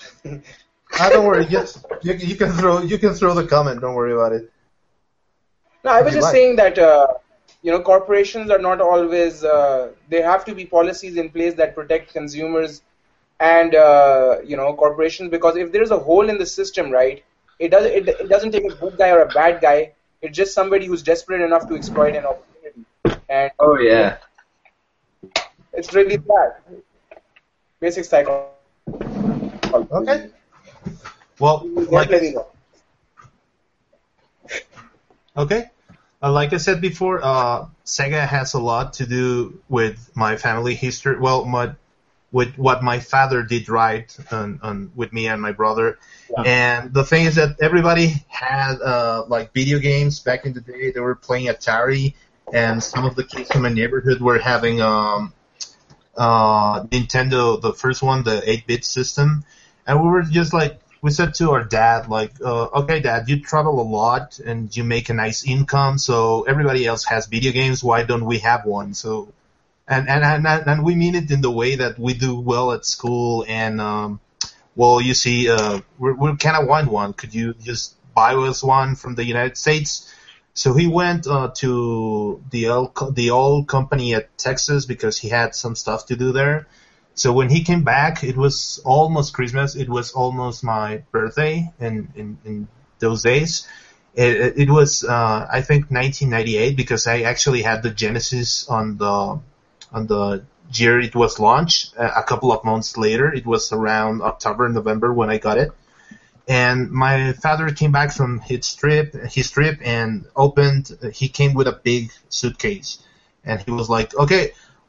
ah, don't worry. Yes, you, you can throw, you can throw the comment. Don't worry about it. No, I was just like. saying that uh, you know, corporations are not always. Uh, there have to be policies in place that protect consumers and uh, you know, corporations, because if there is a hole in the system, right? It doesn't. It, it doesn't take a good guy or a bad guy. It's just somebody who's desperate enough to exploit an opportunity. And oh yeah, it's really bad. Basic psychology. Okay. Well, like I, okay. Uh, like I said before, uh, Sega has a lot to do with my family history. Well, my with what my father did right on, on with me and my brother. Yeah. And the thing is that everybody had uh, like video games back in the day. They were playing Atari, and some of the kids in my neighborhood were having um, uh, Nintendo, the first one, the eight bit system. And we were just like, we said to our dad, like, uh, okay, Dad, you travel a lot and you make a nice income, so everybody else has video games. Why don't we have one? So, and and and, and we mean it in the way that we do well at school, and um, well, you see, uh, we we kind of want one. Could you just buy us one from the United States? So he went uh, to the old, the old company at Texas because he had some stuff to do there. So when he came back, it was almost Christmas. It was almost my birthday in, in, in those days. It, it was, uh, I think, nineteen ninety-eight because I actually had the Genesis on the on the year it was launched. A couple of months later, it was around October, November when I got it. And my father came back from his trip, his trip, and opened. He came with a big suitcase, and he was like, "Okay,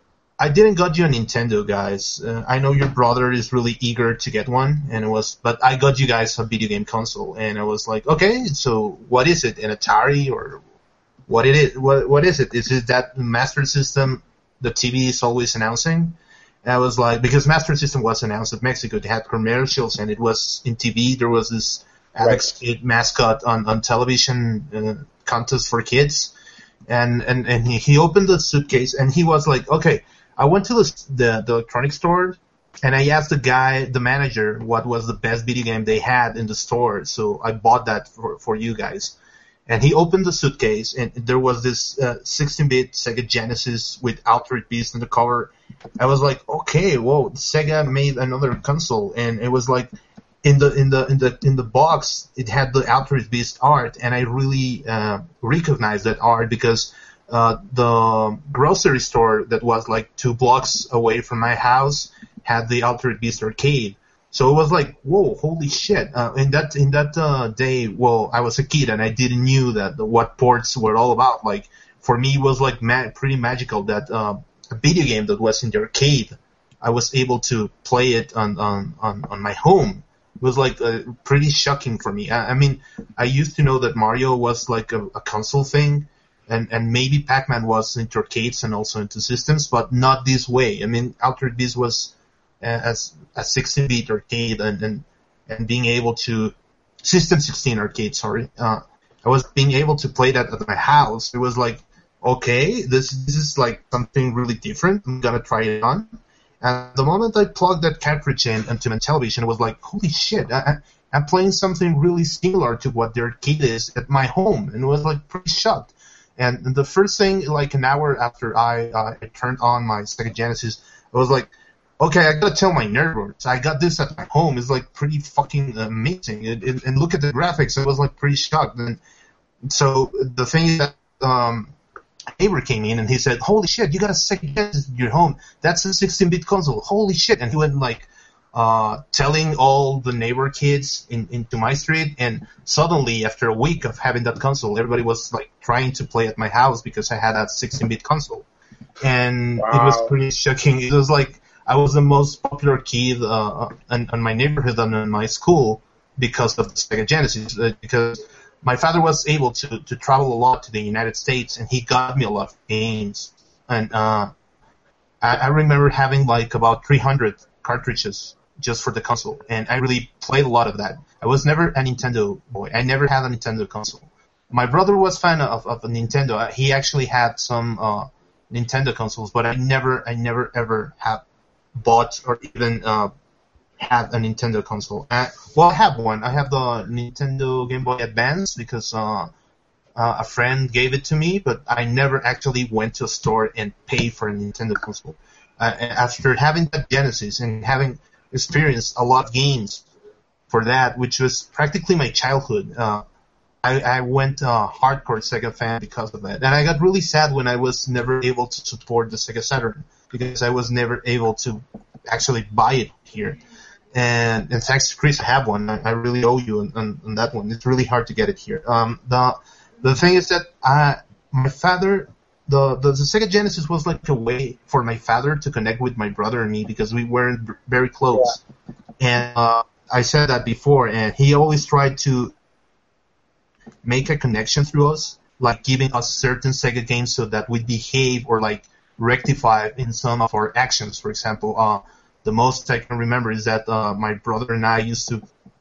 I didn't got you a Nintendo, guys. Uh, I know your brother is really eager to get one, and it was, but I got you guys a video game console." And I was like, "Okay, so what is it? An Atari or what it is? What what is it? Is it that Master System the T V is always announcing?" And I was like, because Master System was announced at Mexico, they had commercials, and it was in T V. There was this Alex Kidd mascot on on television uh, contest for kids, and and and he, he opened the suitcase, and he was like, "Okay." I went to the, the the electronics store, and I asked the guy, the manager, what was the best video game they had in the store. So I bought that for, for you guys. And he opened the suitcase, and there was this uh, sixteen-bit Sega Genesis with Altered Beast on the cover. I was like, okay, whoa, Sega made another console, and it was like in the in the in the in the box it had the Altered Beast art, and I really uh, recognized that art because. Uh, the grocery store that was like two blocks away from my house had the Altered Beast arcade. So it was like, whoa, holy shit. Uh, in that, in that, uh, day, well, I was a kid and I didn't knew that the, what ports were all about. Like, for me, it was like ma- pretty magical that, uh, a video game that was in the arcade, I was able to play it on, on, on, on my home. It was like, uh, pretty shocking for me. I, I mean, I used to know that Mario was like a, a console thing. And, and maybe Pac-Man was into arcades and also into systems, but not this way. I mean, Altered Beast was uh, as a sixteen-bit arcade and, and, and being able to, System sixteen arcade, sorry. Uh, I was being able to play that at my house. It was like, okay, this, this is like something really different. I'm gonna try it on. And the moment I plugged that cartridge in into my television, it was like, holy shit, I, I'm playing something really similar to what the arcade is at my home. And it was like pretty shocked. And the first thing, like an hour after I, uh, I turned on my Sega Genesis, I was like, okay, I gotta tell my neighbors. I got this at my home. It's like pretty fucking amazing. It, it, and look at the graphics. I was like pretty shocked. And so the thing is that, um, a neighbor came in and he said, holy shit, you got a Sega Genesis in your home. That's a sixteen-bit console. Holy shit. And he went like, Uh, telling all the neighbor kids in, into my street, and suddenly after a week of having that console, everybody was like trying to play at my house because I had that sixteen-bit console, and wow. It was pretty shocking. It was like I was the most popular kid uh, in, in my neighborhood and in my school because of the Sega Genesis. Uh, because my father was able to to travel a lot to the United States, and he got me a lot of games, and uh, I, I remember having like about three hundred cartridges just for the console, and I really played a lot of that. I was never a Nintendo boy. I never had a Nintendo console. My brother was fan of, of a Nintendo. He actually had some uh, Nintendo consoles, but I never, I never ever have bought or even uh, had a Nintendo console. Uh, well, I have one. I have the Nintendo Game Boy Advance because uh, uh, a friend gave it to me, but I never actually went to a store and paid for a Nintendo console. Uh, after having that Genesis and having experienced a lot of games for that, which was practically my childhood. Uh, I, I went uh, hardcore Sega fan because of that. And I got really sad when I was never able to support the Sega Saturn because I was never able to actually buy it here. And, and thanks to Chris, I have one. I, I really owe you on, on, on that one. It's really hard to get it here. Um, the the thing is that I, my father... The, the the Sega Genesis was like a way for my father to connect with my brother and me because we weren't b- very close. Yeah. And uh, I said that before, and he always tried to make a connection through us, like giving us certain Sega games so that we behave or like rectify in some of our actions. For example, uh, the most I can remember is that uh, my brother and I used to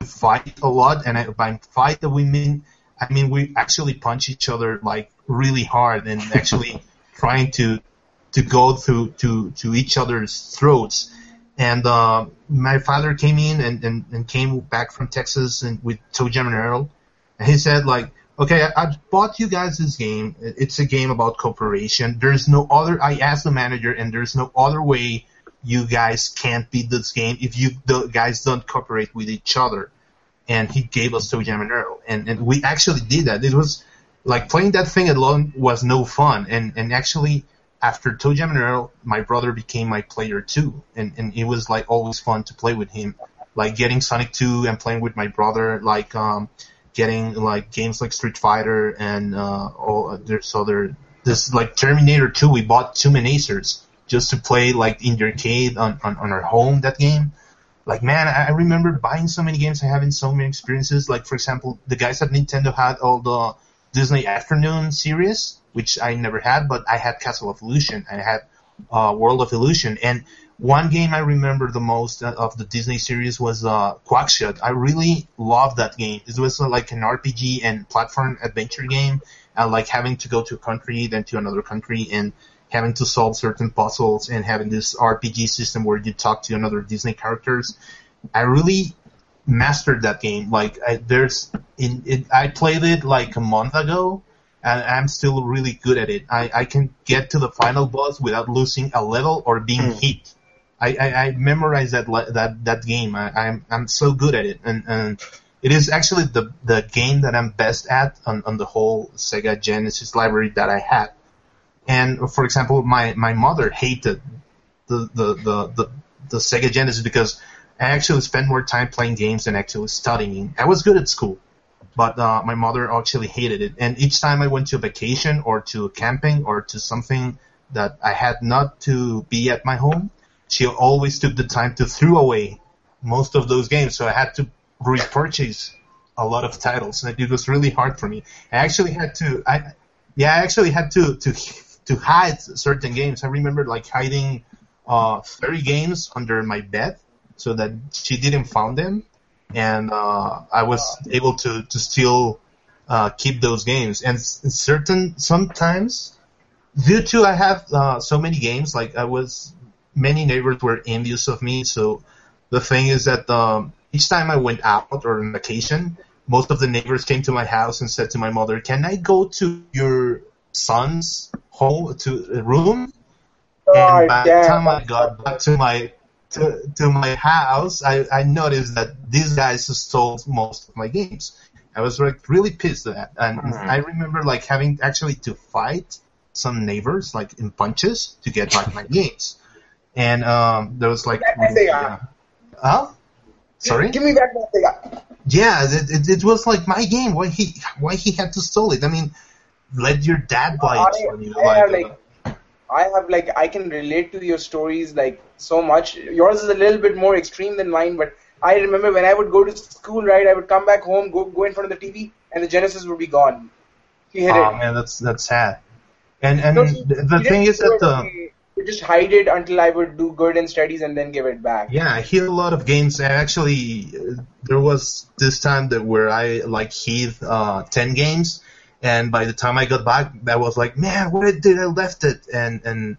fight a lot, and I, by fight that we mean, I mean we actually punch each other like really hard and actually trying to to go through to to each other's throats. And uh, my father came in and, and, and came back from Texas and with ToeJam and Earl, and he said like, okay, I, I bought you guys this game. It's a game about cooperation. There's no other. I asked the manager, and there's no other way you guys can't beat this game if you the guys don't cooperate with each other. And he gave us ToeJam and Earl, and and we actually did that. It was like playing that thing alone was no fun, and and actually. After ToeJam and Earl, my brother became my player too, and, and it was like always fun to play with him. Like getting Sonic two and playing with my brother, like um, getting like games like Street Fighter and uh, all there's other this like Terminator two. We bought two Manacers just to play like in the arcade on, on, on our home that game. Like man, I, I remember buying so many games and having so many experiences. Like for example, the guys at Nintendo had all the Disney Afternoon series, which I never had, but I had Castle of Illusion, I had uh, World of Illusion, and one game I remember the most of the Disney series was uh, Quackshot. I really loved that game. It was uh, like an R P G and platform adventure game, and like having to go to a country, then to another country, and having to solve certain puzzles, and having this R P G system where you talk to another Disney characters. I really mastered that game. Like I, there's, in, it, I played it like a month ago, and I'm still really good at it. I, I can get to the final boss without losing a level or being mm. hit. I, I, I memorized that that that game. I, I'm I'm so good at it, and and it is actually the the game that I'm best at on, on the whole Sega Genesis library that I had. And for example, my, my mother hated the the, the the the Sega Genesis because I actually spent more time playing games than actually studying. I was good at school, but uh, my mother actually hated it. And each time I went to a vacation or to camping or to something that I had not to be at my home, she always took the time to throw away most of those games. So I had to repurchase a lot of titles, and it was really hard for me. I actually had to, I yeah, I actually had to to to hide certain games. I remember like hiding uh, thirty games under my bed, so that she didn't find them, and uh, I was able to to still uh, keep those games. And certain sometimes, due to I have uh, so many games, like I was, many neighbors were envious of me. So the thing is that um, each time I went out or on vacation, most of the neighbors came to my house and said to my mother, "Can I go to your son's home to room?" Oh, and by damn. the time I got back to my To, to my house, I, I noticed that these guys stole most of my games. I was like really pissed at that, and mm-hmm. I remember like having actually to fight some neighbors like in punches to get back my games. And um, there was like, yeah. huh? Sorry? Give me back my Sega. Yeah, it, it, it was like my game. Why he why he had to steal it? I mean, let your dad buy it for you. I, like, like, I have like I can relate to your stories like so much. Yours is a little bit more extreme than mine, but I remember when I would go to school, right? I would come back home, go go in front of the T V, and the Genesis would be gone. He hit oh, it. Oh man, that's that's sad. And and no, he, the, the thing is that uh, you just hide it until I would do good in studies and then give it back. Yeah, I hid a lot of games. I actually uh, there was this time that where I like hid uh, ten games. And by the time I got back, I was like, man, where did I left it? And and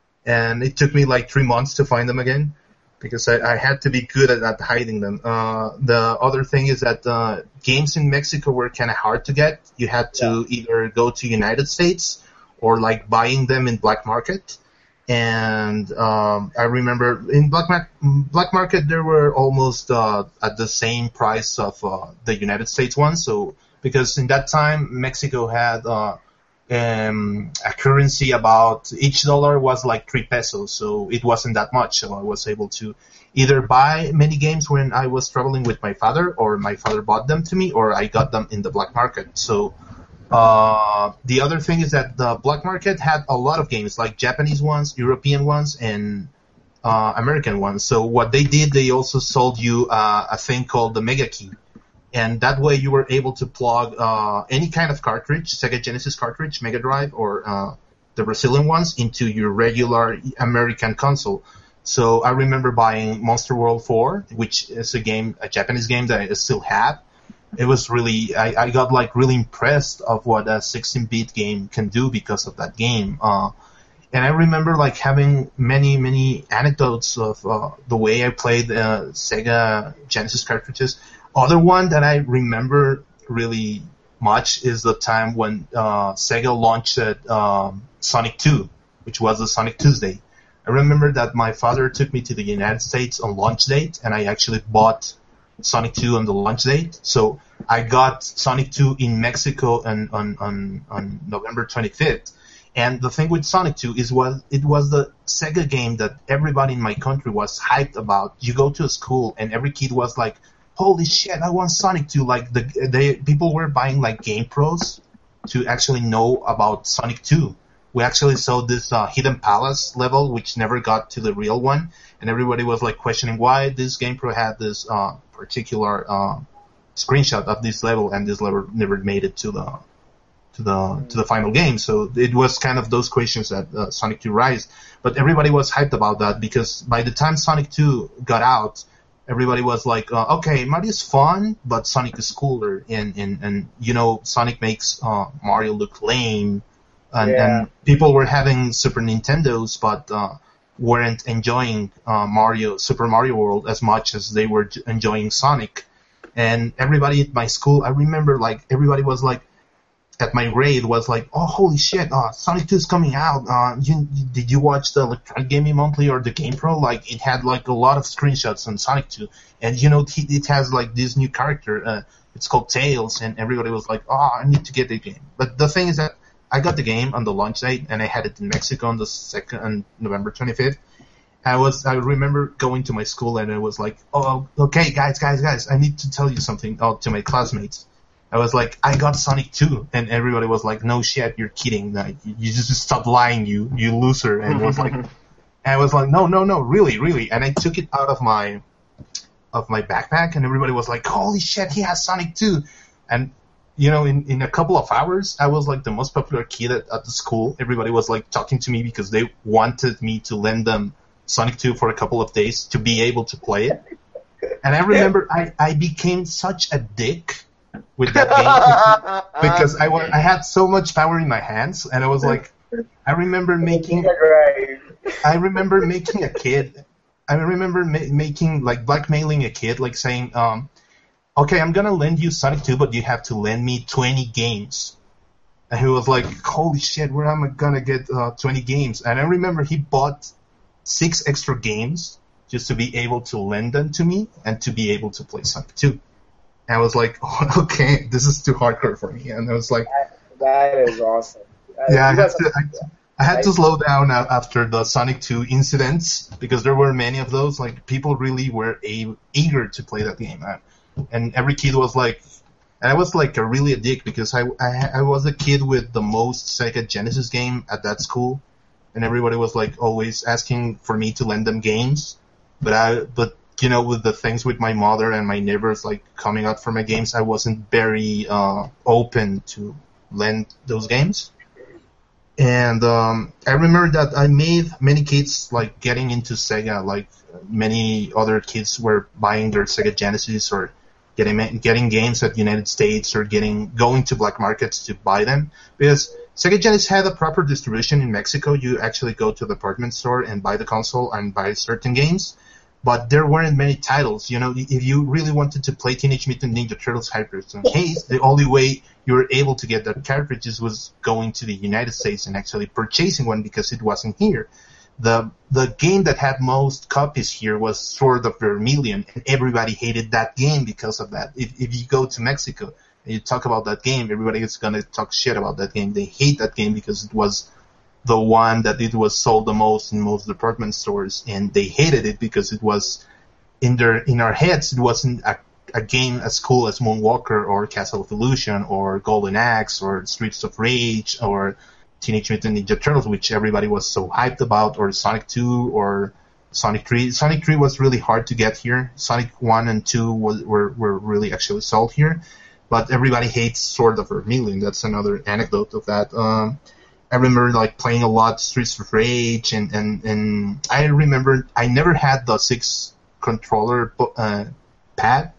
and it took me like three months to find them again, because I, I had to be good at, at hiding them. Uh, the other thing is that uh, games in Mexico were kind of hard to get. You had to yeah. either go to United States or like buying them in black market. And um, I remember in black, ma- black market there were almost uh, at the same price of uh, the United States ones. So because in that time Mexico had uh, um, a currency about each dollar was like three pesos, so it wasn't that much. So I was able to either buy many games when I was traveling with my father, or my father bought them to me, or I got them in the black market. So uh, the other thing is that the black market had a lot of games, like Japanese ones, European ones, and uh, American ones. So what they did, they also sold you uh, a thing called the Mega Key. And that way you were able to plug uh, any kind of cartridge, Sega Genesis cartridge, Mega Drive, or uh, the Brazilian ones, into your regular American console. So I remember buying Monster World four, which is a game, a Japanese game that I still have. It was really, I, I got like really impressed of what a sixteen-bit game can do because of that game. Uh, and I remember like having many, many anecdotes of uh, the way I played uh, Sega Genesis cartridges. Other one that I remember really much is the time when uh, Sega launched um, Sonic two, which was a Sonic Tuesday. I remember that my father took me to the United States on launch date, and I actually bought Sonic two on the launch date. So I got Sonic two in Mexico on on, on, on November twenty-fifth. And the thing with Sonic two is was it was the Sega game that everybody in my country was hyped about. You go to a school and every kid was like, holy shit, I want Sonic two. Like the they people were buying like Game Pros to actually know about Sonic two. We actually saw this uh, Hidden Palace level, which never got to the real one, and everybody was like questioning why this Game Pro had this uh, particular uh, screenshot of this level, and this level never made it to the to the to the final game. So it was kind of those questions that uh, Sonic two raised. But everybody was hyped about that because by the time Sonic two got out, everybody was like, uh, okay, Mario's fun, but Sonic is cooler. And, and, and you know, Sonic makes uh, Mario look lame. And, Yeah. and people were having Super Nintendos, but uh, weren't enjoying uh, Mario, Super Mario World as much as they were j- enjoying Sonic. And everybody at my school, I remember, like, everybody was like, at my grade was like, oh, holy shit, uh, Sonic two is coming out. Uh, you, did you watch the Electronic Gaming Monthly or the Game Pro? Like, it had, like, a lot of screenshots on Sonic two. And, you know, it, it has, like, this new character. Uh, it's called Tails. And everybody was like, oh, I need to get the game. But the thing is that I got the game on the launch date, and I had it in Mexico on the second, on November twenty-fifth. I was, I remember going to my school, and I was like, oh, okay, guys, guys, guys, I need to tell you something oh, to my classmates. I was like, I got Sonic two, and everybody was like, no shit, you're kidding. Like, you just stop lying, you, you loser. And I was like, and I was like, no, no, no, really, really. And I took it out of my, of my backpack, and everybody was like, holy shit, he has Sonic two. And, you know, in, in a couple of hours, I was like the most popular kid at, at the school. Everybody was like talking to me because they wanted me to lend them Sonic two for a couple of days to be able to play it. And I remember I, I became such a dick with that game because I, wa- I had so much power in my hands, and I was like, I remember making, Right. I remember making a kid, I remember ma- making, like, blackmailing a kid, like saying, um, okay, I'm gonna lend you Sonic two, but you have to lend me twenty games. And he was like, holy shit, where am I gonna get uh, twenty games? And I remember he bought six extra games just to be able to lend them to me and to be able to play Sonic two. And I was like, oh, okay, this is too hardcore for me. And I was like, That is awesome. Uh, yeah, I you had guys- to, I, I had to slow down a- after the Sonic two incidents because there were many of those. Like, people really were a- eager to play that game. Uh, and every kid was like, and I was like a really a dick because I, I, I was a kid with the most Sega Genesis game at that school. And everybody was like always asking for me to lend them games. But I, but you know, with the things with my mother and my neighbors like coming out for my games, I wasn't very uh, open to lend those games. And um, I remember that I made many kids like getting into Sega, like many other kids were buying their Sega Genesis or getting getting games at United States or getting going to black markets to buy them because Sega Genesis had a proper distribution in Mexico. You actually go to the department store and buy the console and buy certain games. But there weren't many titles. You know, if you really wanted to play Teenage Mutant Ninja Turtles Hyperstone Haste, the only way you were able to get that cartridges was going to the United States and actually purchasing one because it wasn't here. The the game that had most copies here was Sword of Vermilion, and everybody hated that game because of that. If, if you go to Mexico and you talk about that game, everybody is going to talk shit about that game. They hate that game because it was the one that it was sold the most in most department stores, and they hated it because it was in their in our heads. It wasn't a, a game as cool as Moonwalker or Castle of Illusion or Golden Axe or Streets of Rage or Teenage Mutant Ninja Turtles, which everybody was so hyped about, or Sonic two or Sonic three. Sonic three was really hard to get here. Sonic one and two was, were were really actually sold here, but everybody hates Sword of Vermilion. That's another anecdote of that. Um, I remember like playing a lot Streets of Rage, and, and, and I remember I never had the six controller uh, pad,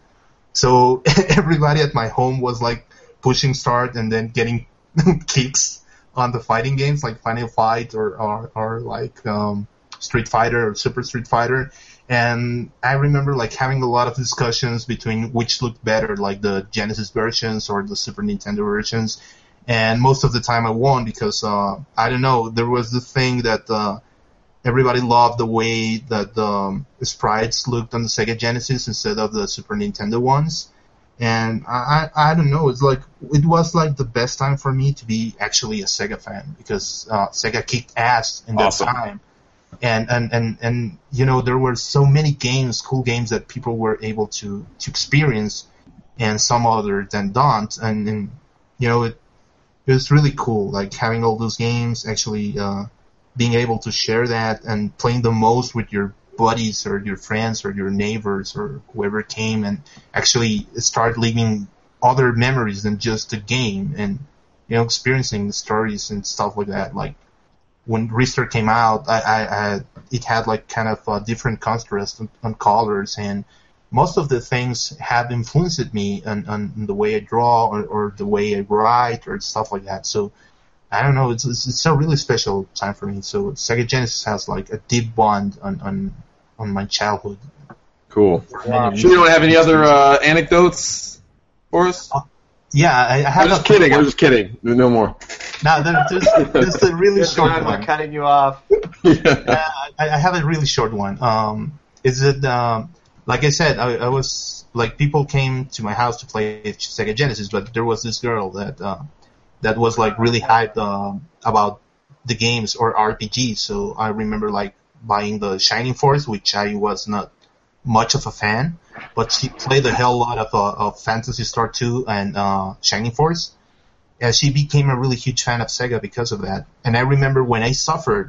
so everybody at my home was like pushing start and then getting kicks on the fighting games like Final Fight or or, or like um, Street Fighter or Super Street Fighter. And I remember like having a lot of discussions between which looked better, like the Genesis versions or the Super Nintendo versions. And most of the time I won because, uh, I don't know, there was the thing that, uh, everybody loved the way that the um, sprites looked on the Sega Genesis instead of the Super Nintendo ones. And I, I, I don't know, it's like, it was like the best time for me to be actually a Sega fan because, uh, Sega kicked ass in that Awesome. time. And, and, and, and, you know, there were so many games, cool games that people were able to, to experience and some other than don't. And, and you know, it, It was really cool, like having all those games, actually uh, being able to share that and playing the most with your buddies or your friends or your neighbors or whoever came and actually start leaving other memories than just the game and, you know, experiencing the stories and stuff like that. Like when Restart came out, I, I, I it had like kind of a different contrast on, on colors, and most of the things have influenced me on, on the way I draw or, or the way I write or stuff like that. So I don't know, it's, it's it's a really special time for me. So Sega Genesis has like a deep bond on on, on my childhood. Cool. Wow. Sure you don't have any other uh, anecdotes for us? Yeah, I, I have I'm just a kidding. I'm just kidding. No more. Now there, there's, there's a really Just short I'm one. not cutting you off. Yeah. Uh, I, I have a really short one. Um, is it um, like I said, I, I was like people came to my house to play Sega Genesis, but there was this girl that uh, that was like really hyped uh, about the games or R P Gs. So I remember like buying the Shining Force, which I was not much of a fan, but she played a hell lot of uh, of Phantasy Star two and uh, Shining Force. And she became a really huge fan of Sega because of that. And I remember when I suffered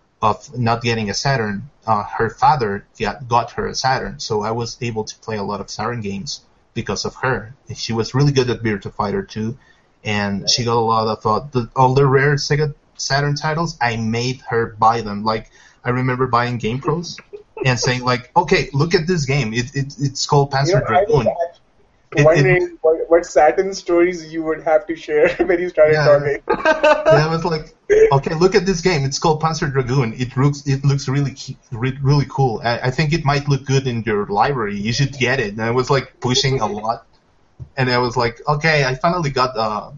of not getting a Saturn, uh, her father got, got her a Saturn, so I was able to play a lot of Saturn games because of her. She was really good at Virtua Fighter two, and she got a lot of uh, the, all the rare Sega Saturn titles. I made her buy them. Like I remember buying Game Pros and saying like, "Okay, look at this game. It, it it's called Panzer You know, I Dragoon." was actually It- wondering it- what, what Saturn stories you would have to share when you started Yeah. talking. And I was like, okay, look at this game. It's called Panzer Dragoon. It looks it looks really ke- re- really cool. I, I think it might look good in your library. You should get it. And I was like pushing a lot, and I was like, okay, I finally got uh,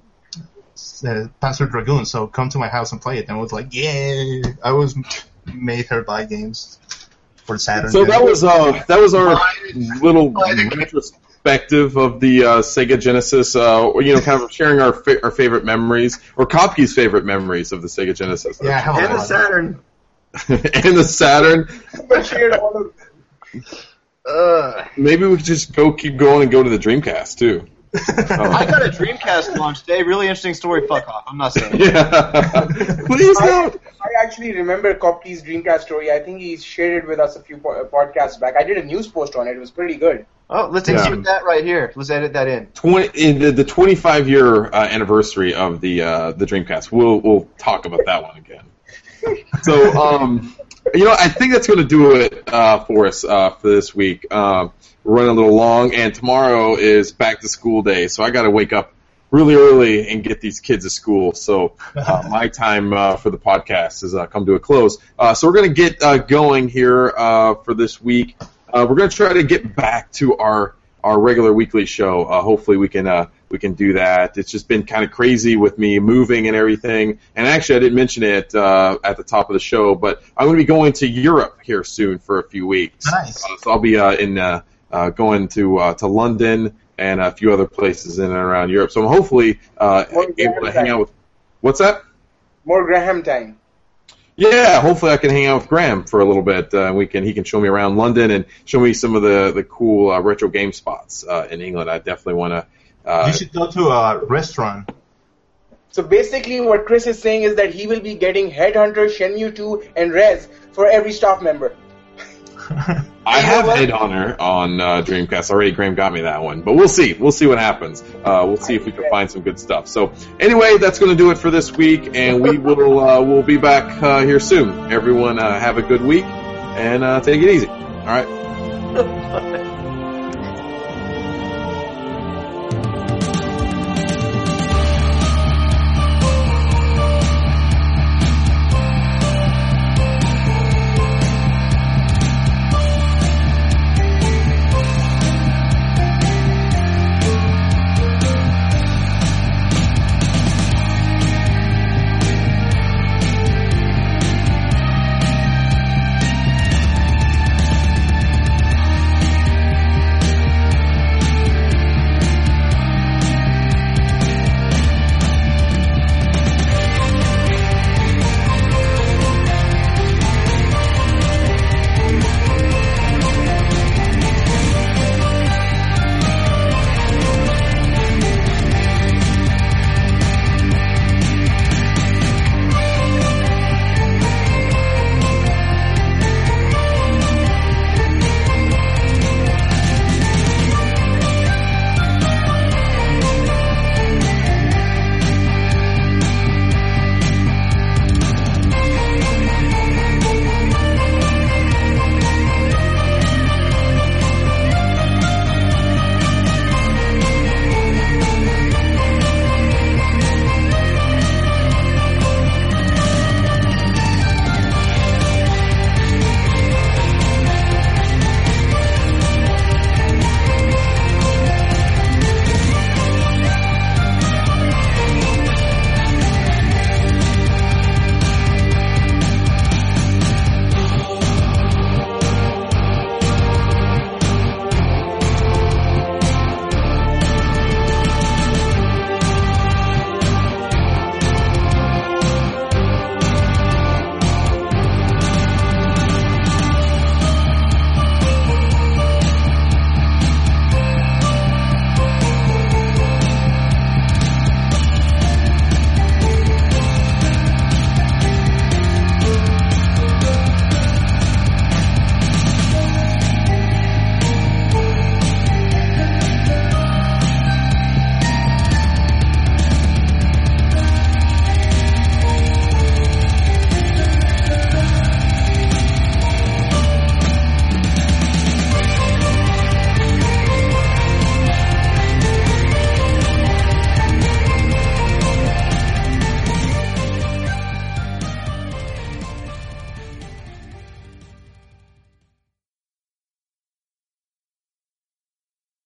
uh, Panzer Dragoon. So come to my house and play it. And I was like, yeah, I was made her buy games for Saturn. So that was uh that was our little retrospective of the uh, Sega Genesis. Uh, you know, kind of sharing our fa- our favorite memories, or Kopke's favorite memories of the Sega Genesis. yeah, I have a And the lot. Saturn. and the Saturn. But shared all of Ugh. Maybe we could just go keep going and go to the Dreamcast too. I got a Dreamcast launch day. Really interesting story. Fuck off. I'm not saying it. Yeah. Please I, don't. I actually remember Kopke's Dreamcast story. I think he shared it with us a few po- podcasts back. I did a news post on it. It was pretty good. Oh, let's Yeah. insert that right here. Let's edit that in. twenty in the, the twenty-five year uh, anniversary of the uh, the Dreamcast. We'll we'll talk about that one again. So, um, you know, I think that's going to do it uh, for us uh, for this week. Uh, we're running a little long, and tomorrow is back to school day, so I got to wake up really early and get these kids to school. So uh, my time uh, for the podcast has uh, come to a close. Uh, so we're going to get uh, going here uh, for this week. Uh, we're going to try to get back to our our regular weekly show. Uh, hopefully we can uh, we can do that. It's just been kind of crazy with me moving and everything. And actually, I didn't mention it uh, at the top of the show, but I'm going to be going to Europe here soon for a few weeks. Nice. Uh, so I'll be uh, in uh, uh, going to uh, to London and a few other places in and around Europe. So I'm hopefully uh, More able to hang time. out with. What's that? More Graham time. Yeah, hopefully I can hang out with Graham for a little bit. Uh, we can he can show me around London and show me some of the the cool uh, retro game spots uh, in England. I definitely want to. Uh, You should go to a restaurant. So basically what Chris is saying is that he will be getting Headhunter, Shenmue two, and Rez for every staff member. I, I have Headhunter on uh, Dreamcast already. Graham got me that one, but we'll see. We'll see what happens. Uh, we'll see if we can find some good stuff. So anyway, that's going to do it for this week, and we will uh, we'll be back uh, here soon. Everyone, uh, have a good week, and uh, take it easy. All right.